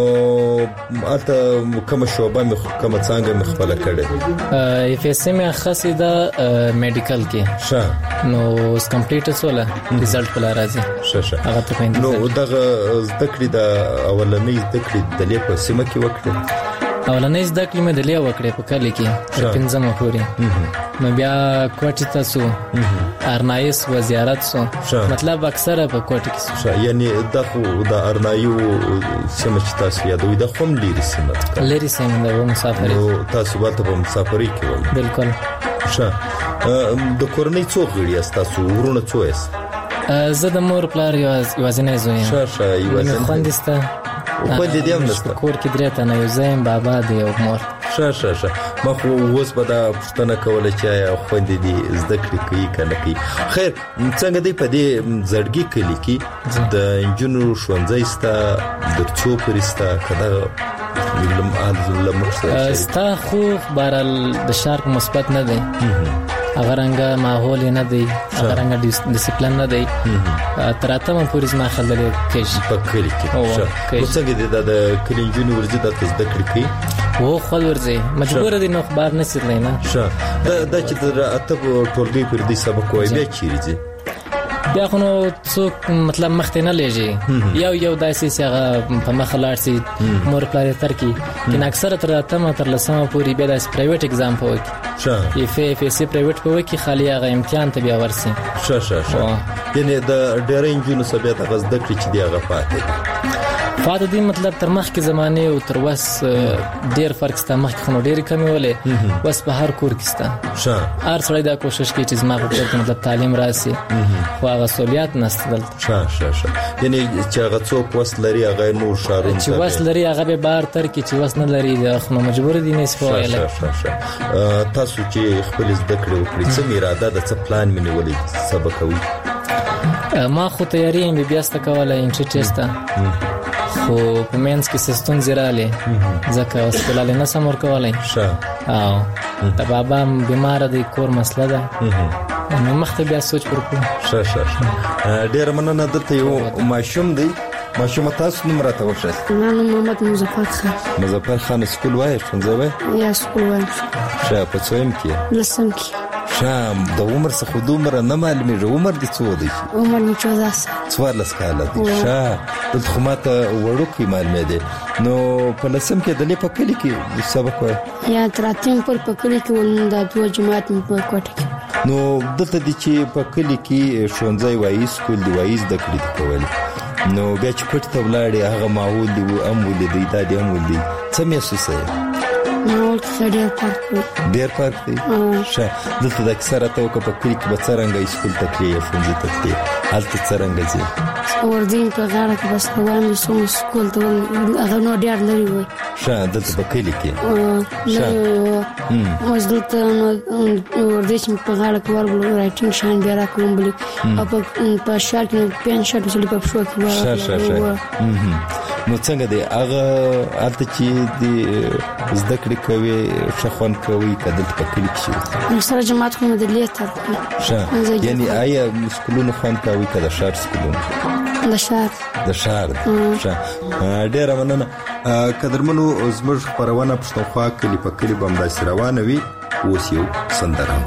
نو البته کوم شوبه مخ کوم څنګه مخبله کړي اف اس ام خاصه د میډیکل کې شه نو اس کمپلیټ سوله ریزلټ په راځي شه شه هغه ته نو دغه زده کړې د اولنۍ زده کړې د لیکو سیمه کې وکړه اولنۍ زده کړې مې د لیکو وکړې په کلی کې تر پنځمه پورې نو بیا کوټه ته سو ارنایس و زیارت سو مطلب اکثره په کوټه کې سو یعنی د د ارنایو سیمه چې تاسو یادوي د کوم لري سیمه لري سیمه د مسافر نو تاسو ورته په مسافرۍ کې وای بالکل ښه د کورنۍ څو غړي تاسو ورونه څو یاست زه د مور پلار یوازینی زوی یم ښه ښه یوازینی خوندسته خو دې دې هم نشته کور کې درې تنه یو زم بابا دی او مور ښه ښه ښه ما خو اوس به دا پښتنه کوله چې یا خوندې دي زده کړې کوي کنه کوي خیر څنګه دی په دې زړګي کلی کې د انجنونو ښوونځی ستا د څو پرستا کده علم علم ستا خو بهرال د شارک مثبت نه دی هغه رنګه ماحول نه دی هغه رنګه ډیسپلین نه دی تراته مې پوریز ما خلل کې په کلی کې ښه اوس څنګه دی د کلینجونی ورزي د زده کړې کوي وو خپل ورزي مجبور دي نو خبر نه سره نه ښه دا د چې د اته ټولګي پر دې سبق وای بیا چیرې بیا خو نو څوک مطلب مخ ته نه لېږي یو یو داسې چې هغه په مخ لاړ سي مور پلار تر کې کین اکثر تر اتمه تر لسمه پورې بیا د پرایویټ اگزام پوي شه اف اف سی پرایویټ پوي کې خالي هغه امتحان ته بیا ورسي شه شه شه یعنی د ډېر انجونو سبب د غز د کړی چې دی هغه پاتې فاده دی مطلب تر مخ کې زمانه او تر وس ډیر فرق ستا مخ کې خو ډیر کمی ولې وس په هر کور کې ستا شه هر سړی دا کوشش کوي چې زما په کور کې مطلب تعلیم راسي خو هغه سہولیت نشته دلته شه شه شه یعنی چې هغه څوک وس لري هغه نور شارون چې وس لري هغه به بار تر کې چې وس نه لري خو مجبور دي نه سپوایل شه شه شه تاسو چې خپل زده کړې وکړې څه اراده د څه پلان منی ولې سبق کوي ما خو تیاری ام بي بي اس ته کولای ان چې ټیسټه خو په مینس کې سستون زراله ځکه هسپتال نه سمور کولای شه او ته بابا بیمار دی کور مسله ده نو مخته بیا سوچ وکړو شه شه ډیر مننه دته یو ماشوم دی ماشوم تاسو نوم راته وښه نن محمد مظفر خان مظفر خان سکول وای څنګه وای یا سکول وای شه په څویم کې لسم کې شام د عمر څخه د عمر نه معلومه عمر دي څو دی عمر می چودہ سال څوارلس کاله دی شه د خماته وړو کې معلومه دي نو په لسم کې د لې په کلی کې سبق وای یا تراتم پر په کلی کې ول د دوه جماعت په کوټه کې نو دلته دي چې په کلی کې شونځای وای سکول دی وای د کلی کول نو بیا چې پټ ته ولاړې هغه ماحول دی او ام ولې دی دا دی ام ولې څه محسوسه نو ډېر فرق دی ډېر فرق دی شه دلته د اکثره ته په کلی کې به څنګه سکول ته کې فونځي ته کې حالت څنګه ځي اوردین په غاړه کې بس روان سو سکول ته هغه نو ډېر لري وای شه دلته په کلی کې شه اوس دلته اوردین په غاړه کې ورغلو رائټینګ شان بیا راکوم بلی او په شال کې پین شاټ وسلی په شو کې شه شه شه نو څنګه دی هغه الته چې دی زده کړې کوي شخوان کوي کله په کلی کې نو سره جماعت کوم د لیتر شه یعنی آیا سکولونو خوان کوي کله شهر سکولونو د شهر د شهر شه ډېر مننه قدرمنو زموږ خبرونه پښتونخوا کلی په کلی بمداسي روانه وي اوس یو سندره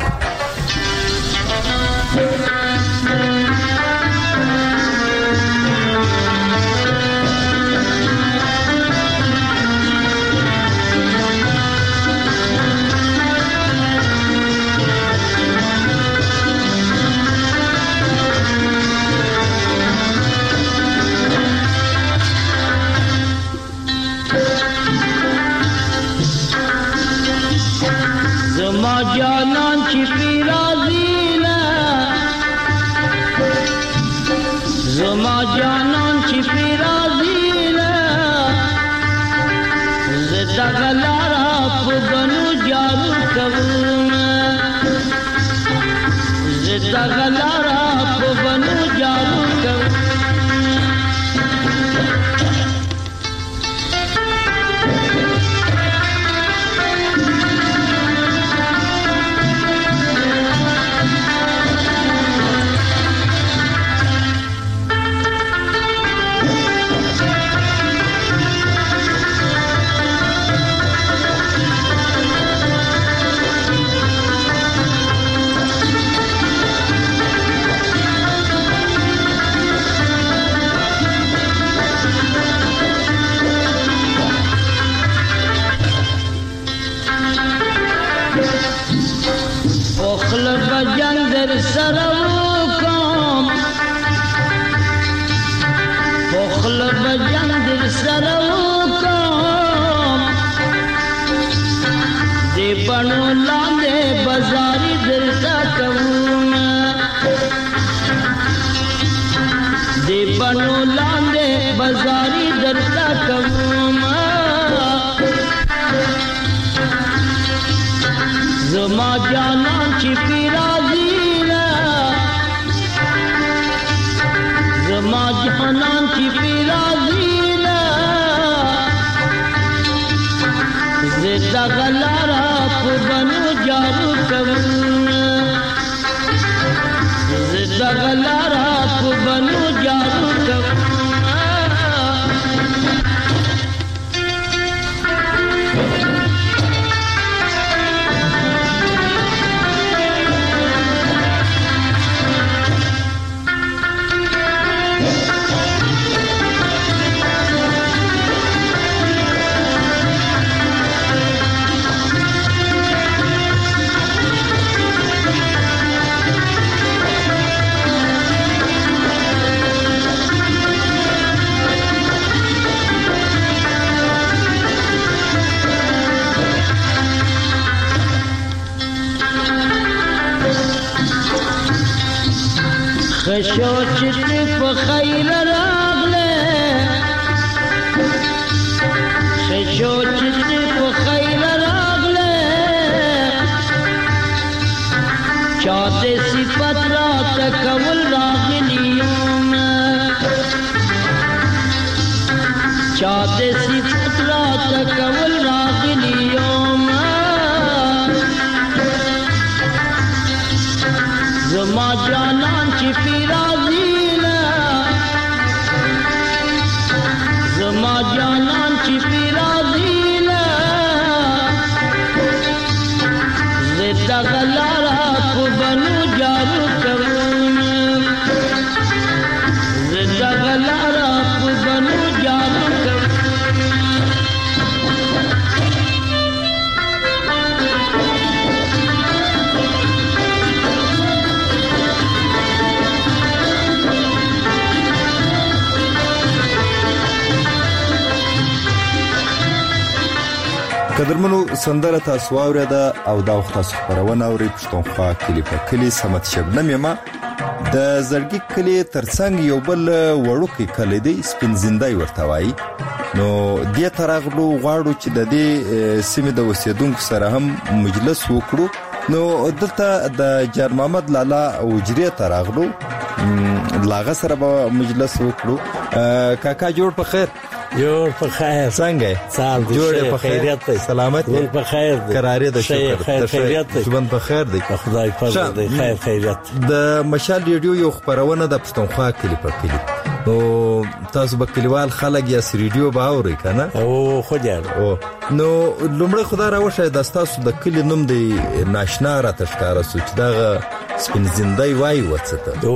شو چې په خیر راغله شو چې په خیر راغله چا دې صفات را تکول راغلیوم چا دې صفات را تکول راغلیوم زما جانان چې پیرازینا زما جانان چې پیرازینا زدا غلارا کو بنو جارو کوم زدا غلارا کو بنو جارو کوم قدرمنو سندره تاسو اوریده او دا وخت تاسو خبرونه اوري پښتونخوا کلی په کلی سمت شبنم یما د زړګي کلی ترڅنګ یو بل وړوکی کلی دی سپین زندای ورته وای نو دې ترغلو غواړو چې د دې سیمې د اوسیدونکو سره هم مجلس وکړو نو دلته د جان محمد لالا وجری ترغلو لاغه سره به مجلس وکړو کاکا جوړ په خیر جوړ په خیر څنګه سال جوړ په خیریت سلامت ون په خیر دی قرارې د شکر خیر خیریت ژوند په خیر دی خدای فضل دی خیر خیریت د مشال ریډیو یو خبرونه د پښتونخوا کلی په کلی نو تاسو به کلیوال خلک یا ریډیو باوري کنه او خو جان او نو لومړی خدای راوښه د تاسو د کلی نوم دی ناشنا را تشکاره سوچ دغه سپین زندای وای وڅته او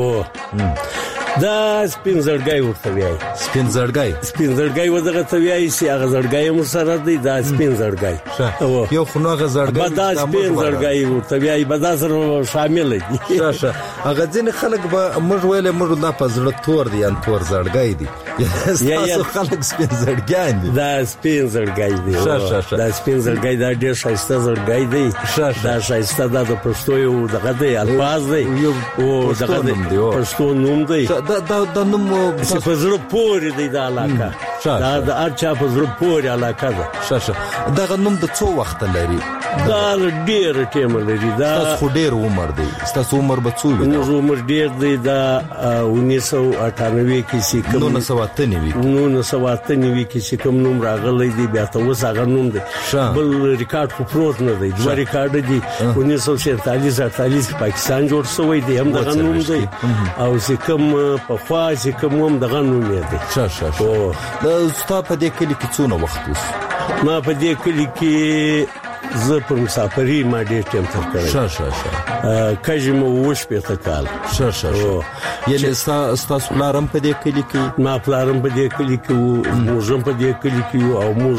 دا سپین زړګای ورته وایي سپین زړګای سپین زړګای ودغه ته وایي چې هغه زړګای مو سره دی دا سپین زړګای یو خو هغه زړګای دا سپین زړګای ورته وایي بدا سره شامل دي شه هغه ځین خلک به موږ ویل موږ نه پزړه تور دي ان تور زړګای دي یا یا خلک سپین زړګای دي دا سپین زړګای دی دا سپین زړګای دا ډېر شایسته زړګای دی دا شایسته د پښتو یو دغه دی الفاظ دی او دغه پښتو نوم دی دا دا د نوم په زړه پورې دی دا علاقه دا د ارچا په زړه پورې علاقه ده شاشه دا نوم د څو وخت لري دا ډېر ټیم لري دا تاسو ډېر عمر دی تاسو عمر به څو وي نو عمر ډېر دی دا उन्नीस सौ अट्ठानवे کې چې کوم نو نو واتنی نو نو واتنی کې چې کوم نوم راغلی دی بیا ته وس هغه نوم دی بل ریکارډ خو پروت نه دی دوه ریکارډ دي उन्नीस सौ सैंतालीस अड़तालीस پاکستان جوړ شوی دی هم دغه نوم دی او چې کوم په خوا چې کوم هم دغه نوم دی شه شه دا ستا په دې کلی کې څونه وخت وس ما په دې کلی کې زه په مسافرۍ ما ډېر ټیم تر کړی شه شه شه کژ مو وش په تکال شه شه یعنی تاسو پلارم په دې کلی کې ما پلارم په دې کلی کې موږ په دې کلی کې او موږ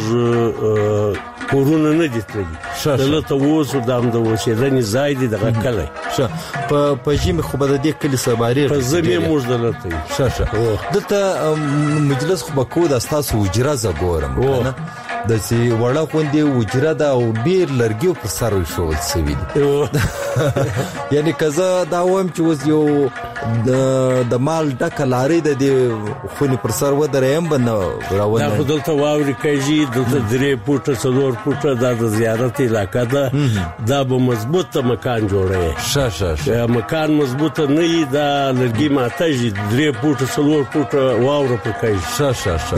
کورونه نه دي تللي دلته ووسو دام د اوسېدنې ځای دی دغه کلی شه په په ژمي خو به د دې کلي سباري په زمي موږ دلته شه شه دلته مجلس خو به کو د تاسو وجره زګورم کنه د سي وړه خوندې وجره دا او ډیر لرګیو پر سر وشول سوي یعنی کزه دا وم چې وز یو د مال ډک لاري د دې خوني پر سر و درېم بنه راوونه دا خدلته واوري کېږي دلته درې پټه څلور پټه د زیارت علاقہ ده دا به مضبوطه مکان جوړي شه شه شه مکان مضبوطه نه وي دا لرګي ماته جي درې پټه څلور پټه واوره پکې شه شه شه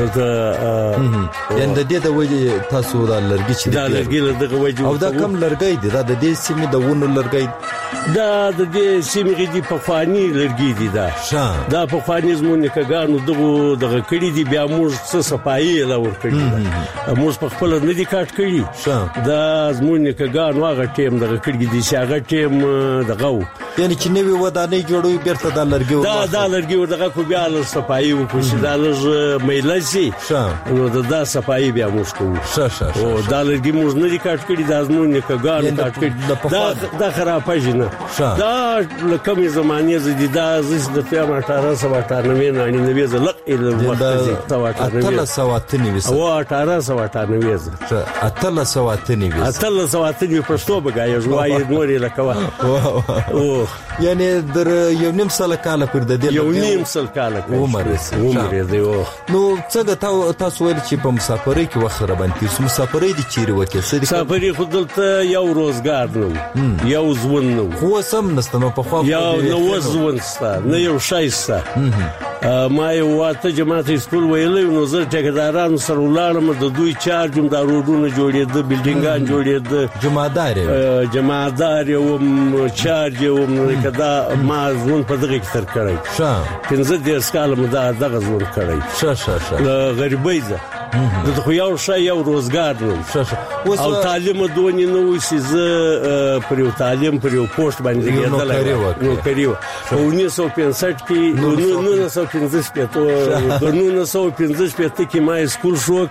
یند دې د وجه تاسو دا لرګي چې دا لرګي دغه وجه او دا کم لرګي دي دا د دې سیمې د ونو لرګي دا د دې سیمې دي په خواني لرګي دي دا دا په خواني زمونږ کګانو دغه دغه کړي دي بیا موږ څه صفایي لا ور کړی موږ په خپل نه دي کاټ کړی دا زمونږ کګانو هغه ټیم دغه کړي دي چې هغه ټیم دغه یعنی چې نوې ودانې جوړوي بیرته دا لرګي دا دا لرګي ورته کو بیا له صفایي وکړي دا لږ میلسي نو دا صفایي بیا موږ کوو او دا لرګي موږ نه دي کاټ کړي دا زموږ نیکګانو کاټ کړي دا دا خرابه نه دا لکه زمانه زدي دا زیس د پیام اٹھارہ سو اٹھانوے نه نوي زلق ال وخت اٹھارہ سو اٹھانوے او اٹھارہ سو اٹھانوے اٹھارہ سو اٹھانوے اٹھارہ سو اٹھانوے پښتو بګای جوای نورې لکوا او یعنی در یو نیم سال کال پر د دې یو نیم سال کال عمر عمر دی نو څنګه تاسو ول چې په مسافرۍ کې وخت را باندې سم مسافرۍ دي چیرې وکړي څه دي مسافرۍ خو دلته یو روزګار نو یو ځون نو خو سم نستنو په خو یو نو ځون ستا نه یو شایسته ما یو واته جماعت سکول ویلې نو زه ټیکدارانو سره ولاړم د دوی چارجم دا روډونه جوړېده بلډینګان جوړېده جمعدار جمعدار یو چارج یو کدا ما ځون په دغه کې تر کړی ښه پنځه دیرش کاله مو دا دغه ځون کړی ښه ښه ښه غریبۍ زه د خو یو شای یو روزګار نو ښه ښه او تعلیم دونی نو چې زه پر یو تعلیم پر یو پوسټ باندې کېدل نو کړیو په نولس سو پنځه کې نو نولس سو پنځه کې په نولس سو پنځه کې کې ما سکول شو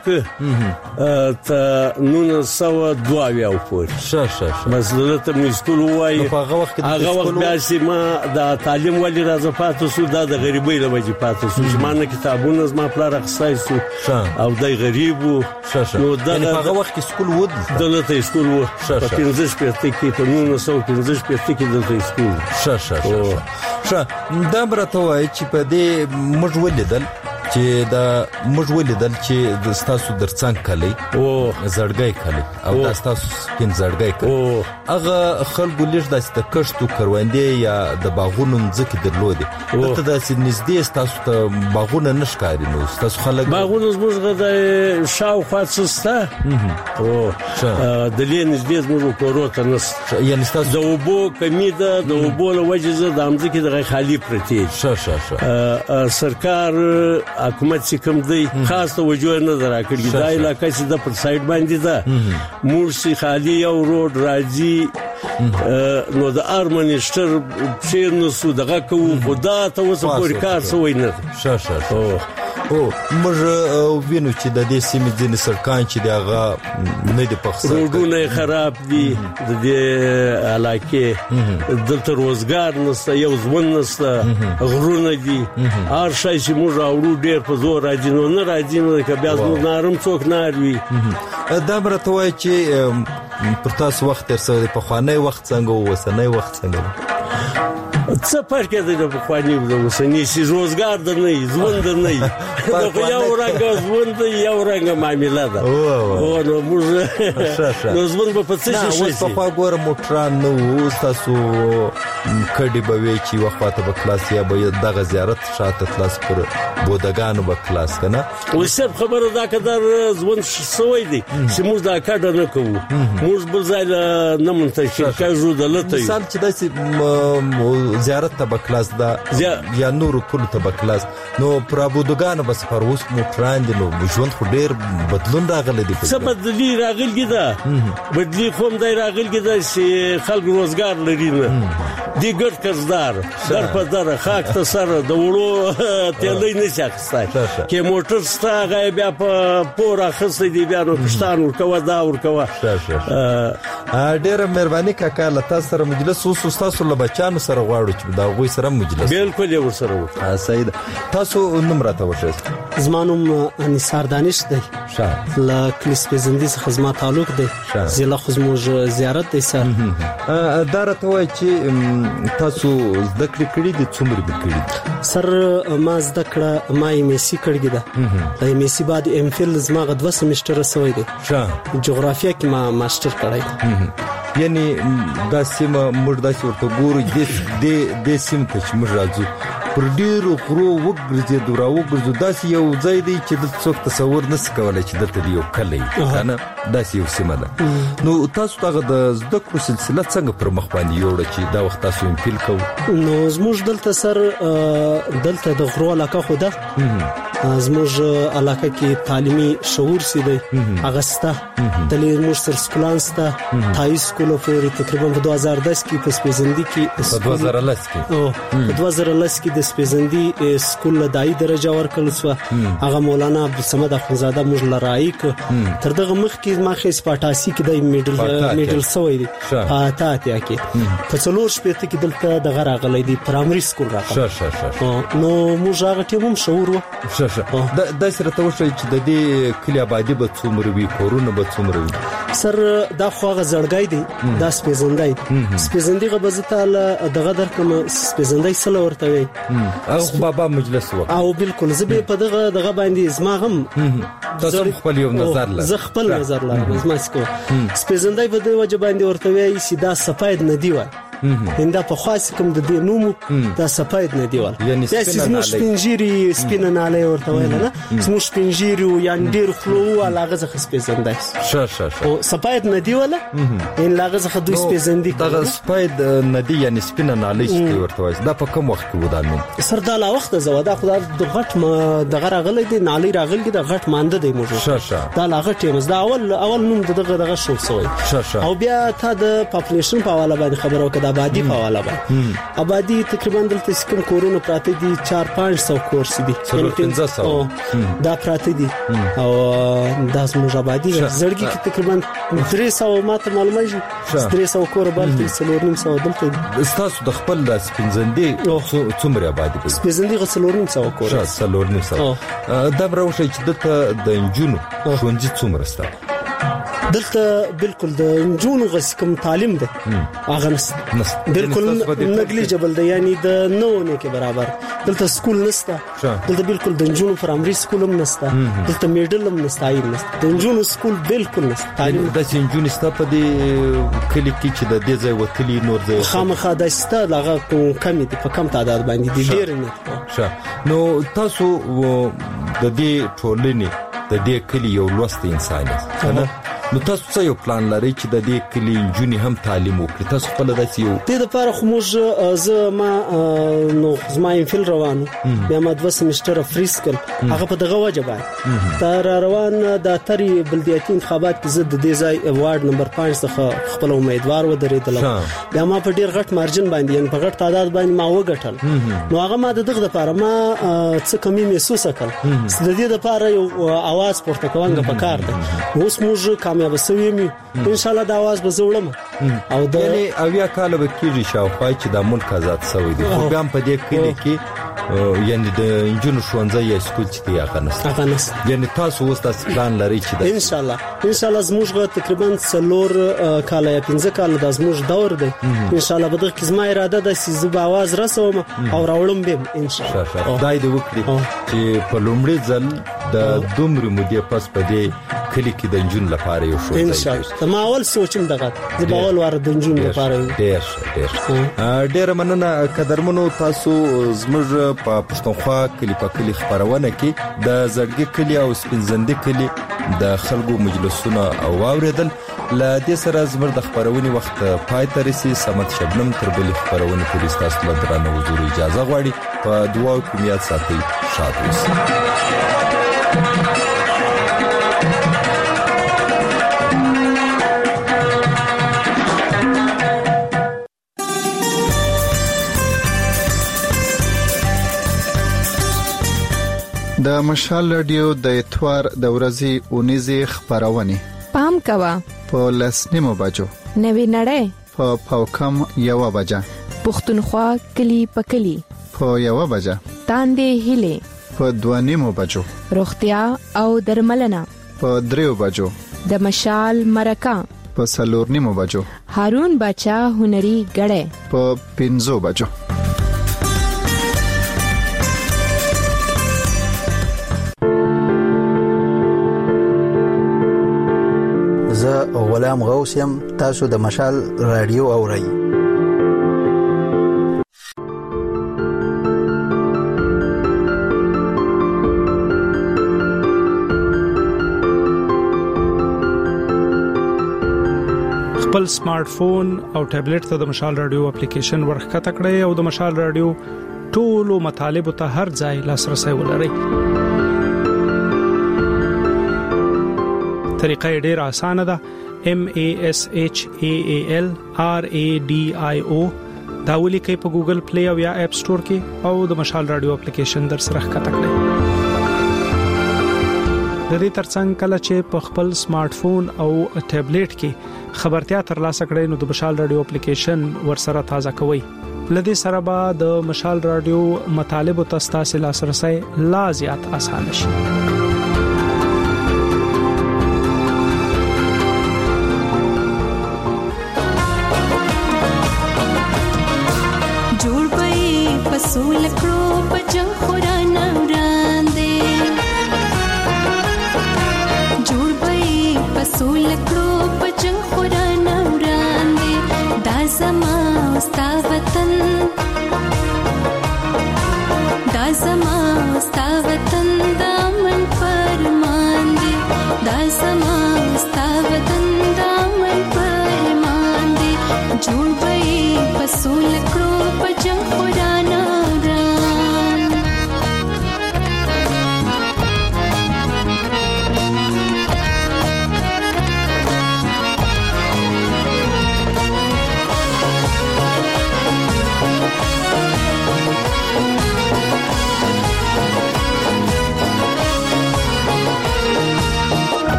ک ته نولس سو دوه یو پور ښه ښه بس دلته مې سکول وای هغه وخت هغه وخت بیا چې ما د تعلیم ولې راځه پاتې سو دا د غریبۍ له وجې پاتې سو چې ما نه کتابونه زما پلار اخیستی سو او دای غریب وو نو هغه وخت کې سکول ود دلته سکول وو په پنځه شپږ کې په نولس سو پنځه شپږ کې دلته سکول ښه ښه ښه دا برته وای چې په دې موږ ولیدل چې دا موږ ولیدل چې د تاسو درڅنګ کلی او زړګي کلی او د تاسو سپین زړګي کلی هغه خلکو لږ د کښتو کروندې یا د باغونو ځکه درلودي دلته د نږدې تاسو ته باغونه نشکاري نو تاسو خلک باغونه زموږ د شاوخوا سسته او د لین نږدې زموږ کورو ته نس یعنی تاسو د وبو کمی ده د وبو له وجې د امځکه د خالی پرتی ښه ښه ښه سرکار حکومت چې کوم دی خاص توجه نه درکړي دا علاقې چې د پر سایډ باندې ده مورسي خالی او روډ راځي نو د ارمنشتر چې نو سو دغه کو خدا ته وسه پور کار سوې نه ښه ښه او موږ وینو چې د دې سیمې ځینې سړکان چې دغه نه دي پخسر روډونه خراب دي د دې علاقې دلته روزګار نشته یو ځوان نشته غرونه دي هر شي چې موږ اورو ډېر په زور راځي نو نه راځي نو که بیا زموږ نارم څوک ناروي دا برته وای چې پر تاسو وخت تر څو په خواني وخت څنګه وسنۍ وخت څنګه څه فرق دی په خواني د وسنۍ سي روزګار د نه ژوند د نه دا یو رنګ ژوند دی یو رنګ معاملې ده او نو موږ نو ژوند په څه شي شي په خوا ګور موټران نو تاسو کډي به وی چې وخت په کلاس یا به دغه زیارت شاته کلاس پر بودګانو په کلاس کنه وسه خبره دا کدر ژوند سوې دي چې موږ دا کډه نه کوو موږ بل ځای نه منتشر کاږو دلته مثال چې داسې زیارت ته بکلاس دا یا نور کول ته بکلاس نو پر ابودګان بس پر اوس موټران دي نو ژوند خو ډیر بدلون راغلی دی څه بدلی راغلی دا بدلی کوم دی راغلی دا چې خلک روزګار لري نه دی ګډ کزدار در په در خاک ته سره د وړو تلې نه شخصای کې موټر ستا غي بیا په پورا خصې دی بیا نو پښتون ورکو دا ورکو ډیر مهرباني کاکا لتا سره مجلس اوس تاسو له بچانو سره غواړو چې دا غوي سره مجلس بالکل یو سره وکړه سید تاسو نمبر ته وښه زمانوم انصار دانش دی ښه ل کلیس پزندي څخه زما تعلق دی زله خو زموږ زیارت دی سر دا راته وای چې تاسو زده کړې کړې دي څومره به کړې سر ما زده کړه ما ام اس سی کړې ده د ام اس سی بعد ام فل زما غو سمستر سوې دي ښه جغرافیه کې ما ماستر کړی یعنی دا سیمه موږ داسې ورته ګورو د د سیمه ته چې موږ راځو پر ډیرو غرو وګرځي دورا وګرځو داسې یو ځای دی چې د څوک تصور نس کولای چې دلته یو کلی کنه داسې یو سیمه ده نو تاسو دغه د زده کړو سلسله څنګه پر مخ باندې یوړه چې دا وخت تاسو یې فیل کوو نو زموږ دلته سر دلته د غرو علاقه خو ده زموږ علاقه کې تعلیمي شعور سي دی هغه ستا د موږ سر سکولان ستا هاي سکول پورې تقریبا په دوه هزار دس کې په سپېزندي کې په دوه هزار لس کې او په دوه هزار لس کې د سپېزندي سکول دای درجه ورکړل شو هغه مولانا عبدالصمد اخونزاده موږ لرای ک تر دغه مخ کې ما خې سپاټاسي کې د میډل میډل سوې دي پاته اتیا کې په څلور شپې ته کې دلته د غراغلې دي پرایمري سکول راغله ش ش ش نو موږ هغه ټیم هم شعور و ش ش د سره ته وشي چې د دې کلی آبادی به څومره وي کورونه به څومره وي سر دا خو هغه زړګای دی دا سپېزندای سپېزندي غبزتاله دغه درکم سپېزندای سره ورته وي او بابا مجلس و او بالکل زه په دغه دغه باندې زما هم تاسو خپل یو نظر لرئ زه خپل نظر لرم زما سکو سپېزندای په دې وجه باندې ورته وي سیدا سفید ندی وای انده په خاص کوم د دې نوم دا سفید ندی وای یعنی سپینه سپینجيري سپینه ناله ورته ویل نه سمو سپینجيري یعنی ډیر خلو علاقه ځخ سپېزندای ش ش ش او سفید ندی ولا ان لاغه ځخ دوی سپېزندي دا سفید ندی یعنی سپینه ناله چې ورته وای دا په کوم وخت کې ودانو سر دا لا وخت زودا خدای د غټ ما د غراغله دي نالی راغل کې د غټ مانده دی موږ ش ش دا لا غټ یمز دا اول اول نوم دغه دغه شو سوی ش ش او بیا ته د پاپولیشن په حواله باندې خبرو کړه آبادی په حواله باندې آبادی تقریبا دلته سکم کورونه پراته دي چار پنځه سو کور سي دي پنځه سو دا پراته دي او د زموږ آبادی زړګي کې تقریبا درې سو ماته معلومه شي درې سو کور بلته څلور نیم سو دلته تاسو د خپل سپینزندي څومره آبادی په سپینزندي غسلور نیم سو کور څلور نیم سو دا بروشي چې دلته د انجونو ښوونځي څومره ستا دلته بالکل د انجونو غس کوم تعلیم ده اغه نس بالکل نګلیجبل ده یعنی د نو نه کې برابر دلته سکول نسته دلته بالکل د انجونو پرایمري سکول هم نسته دلته میډل هم نسته ایم نسته د انجونو سکول بالکل نسته تعلیم د انجونو ستا په دې کلی کې چې د دې ځای وتلی نور ځای خامخا د ستا لغه کم دي په کم تعداد باندې دي ډیر نه نو تاسو د دې ټولنې د دې کلی یو لوست انسان یې نو تاسو څه یو پلان لرئ چې د دې کلی جونی هم تعلیم وکړي تاسو په لداسي یو د لپاره خو موږ ز ما نو زما انفل روانو بیا ما د سمستر فریسکل هغه په دغه وجبه تر روان د اتري بلدیاتي انتخابات کې زد د ځای وارد نمبر پنځه څخه خپل امیدوار و درېدل بیا ما په ډیر غټ مارجن باندې یعنی په غټ تعداد باندې ما وګټل نو هغه ما د دغه لپاره ما څه کمی محسوس کړ د دې لپاره یو आवाज پورته کوونګ په کار ده اوس موږ کامیاب سویم ان شاء الله دا आवाज به زوړم او د یعنی اویا کال به کېږي شاوخوا چې د ملک آزاد شوی دی خو بیا په دې کې کې یعنی د انجونو ښوونځي یا سکول چې دی هغه نشته هغه نشته یعنی تاسو اوس تاسو پلان لرئ چې ان شاء الله ان شاء الله زموږ تقریبا څلور کال یا پنځه کال د زموږ دور دی ان شاء الله به د کزما اراده د سیزه به आवाज رسوم او راولم به ان شاء الله خدای دې وکړي چې په لومړي ځل د دومره مودې پس په دې کلی کې د انجون لپاره یو شو ان شاء الله ما اول سوچم دغه د باول وار د انجون لپاره ډیر ډیر ډیر مننه قدرمنو تاسو زموږ په پښتونخوا کلی په کلی خبرونه کې د زړګي کلی او سپینزندي کلی د خلکو مجلسونه او واوریدل ل دې سره زموږ د خبرونې وخت پای ته رسي سمت شبنم تر بل خبرونه پولیس تاسو له درنو حضور اجازه غواړي په دعا کوم یاد ساتي شاد اوسئ د مشال رادیو د اتوار د ورځې اونیزه خبرونه پام کوا په لسنیمو بجو نوی نړۍ په پاوکم یو بجا پښتونخوا کلی پکلی په یو بجا تاندې هله په دوانیمو بجو روغتیا او درملنه په دریو بجو د مشال مرکا په سلورنیمو بجو هارون بچا هنري غړې په پنځو بجو زه غلام غوث یم تاسو د مشال رادیو اورئ خپل سمارټ فون او ټابلیټ ته د مشال رادیو اپلیکیشن ورخکته کړئ او د مشال رادیو ټولو مطالب ته هر ځای لاسرسي ولرئ طریقه ډیره اسانه ده. M A S H A A L R A D I O دا ولیکئ په ګوګل پلی او یا اپ سٹور کې او د مشال رادیو اپلیکیشن در سره ښکته کړئ. د دې ترڅنګ کله چې په خپل سمارټ فون او ټابلیټ کې خبرتیا ترلاسه کړئ نو د مشال رادیو اپلیکیشن ورسره تازه کوئ. لدې سره به د مشال رادیو مطالب او تاسو لاسرسي لا زیات اسانه شي. پسول کړو په جنگ قران وړاندې جوړ به پسول کړو په جنگ قران وړاندې دا زما ستا وطن دا زما ستا وطن دا من فرمان دی دا زما ستا وطن دا من فرمان دی جوړ به پسول کړو په جنگ قران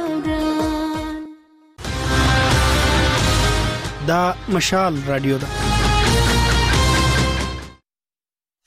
دا مشال رادیو ده.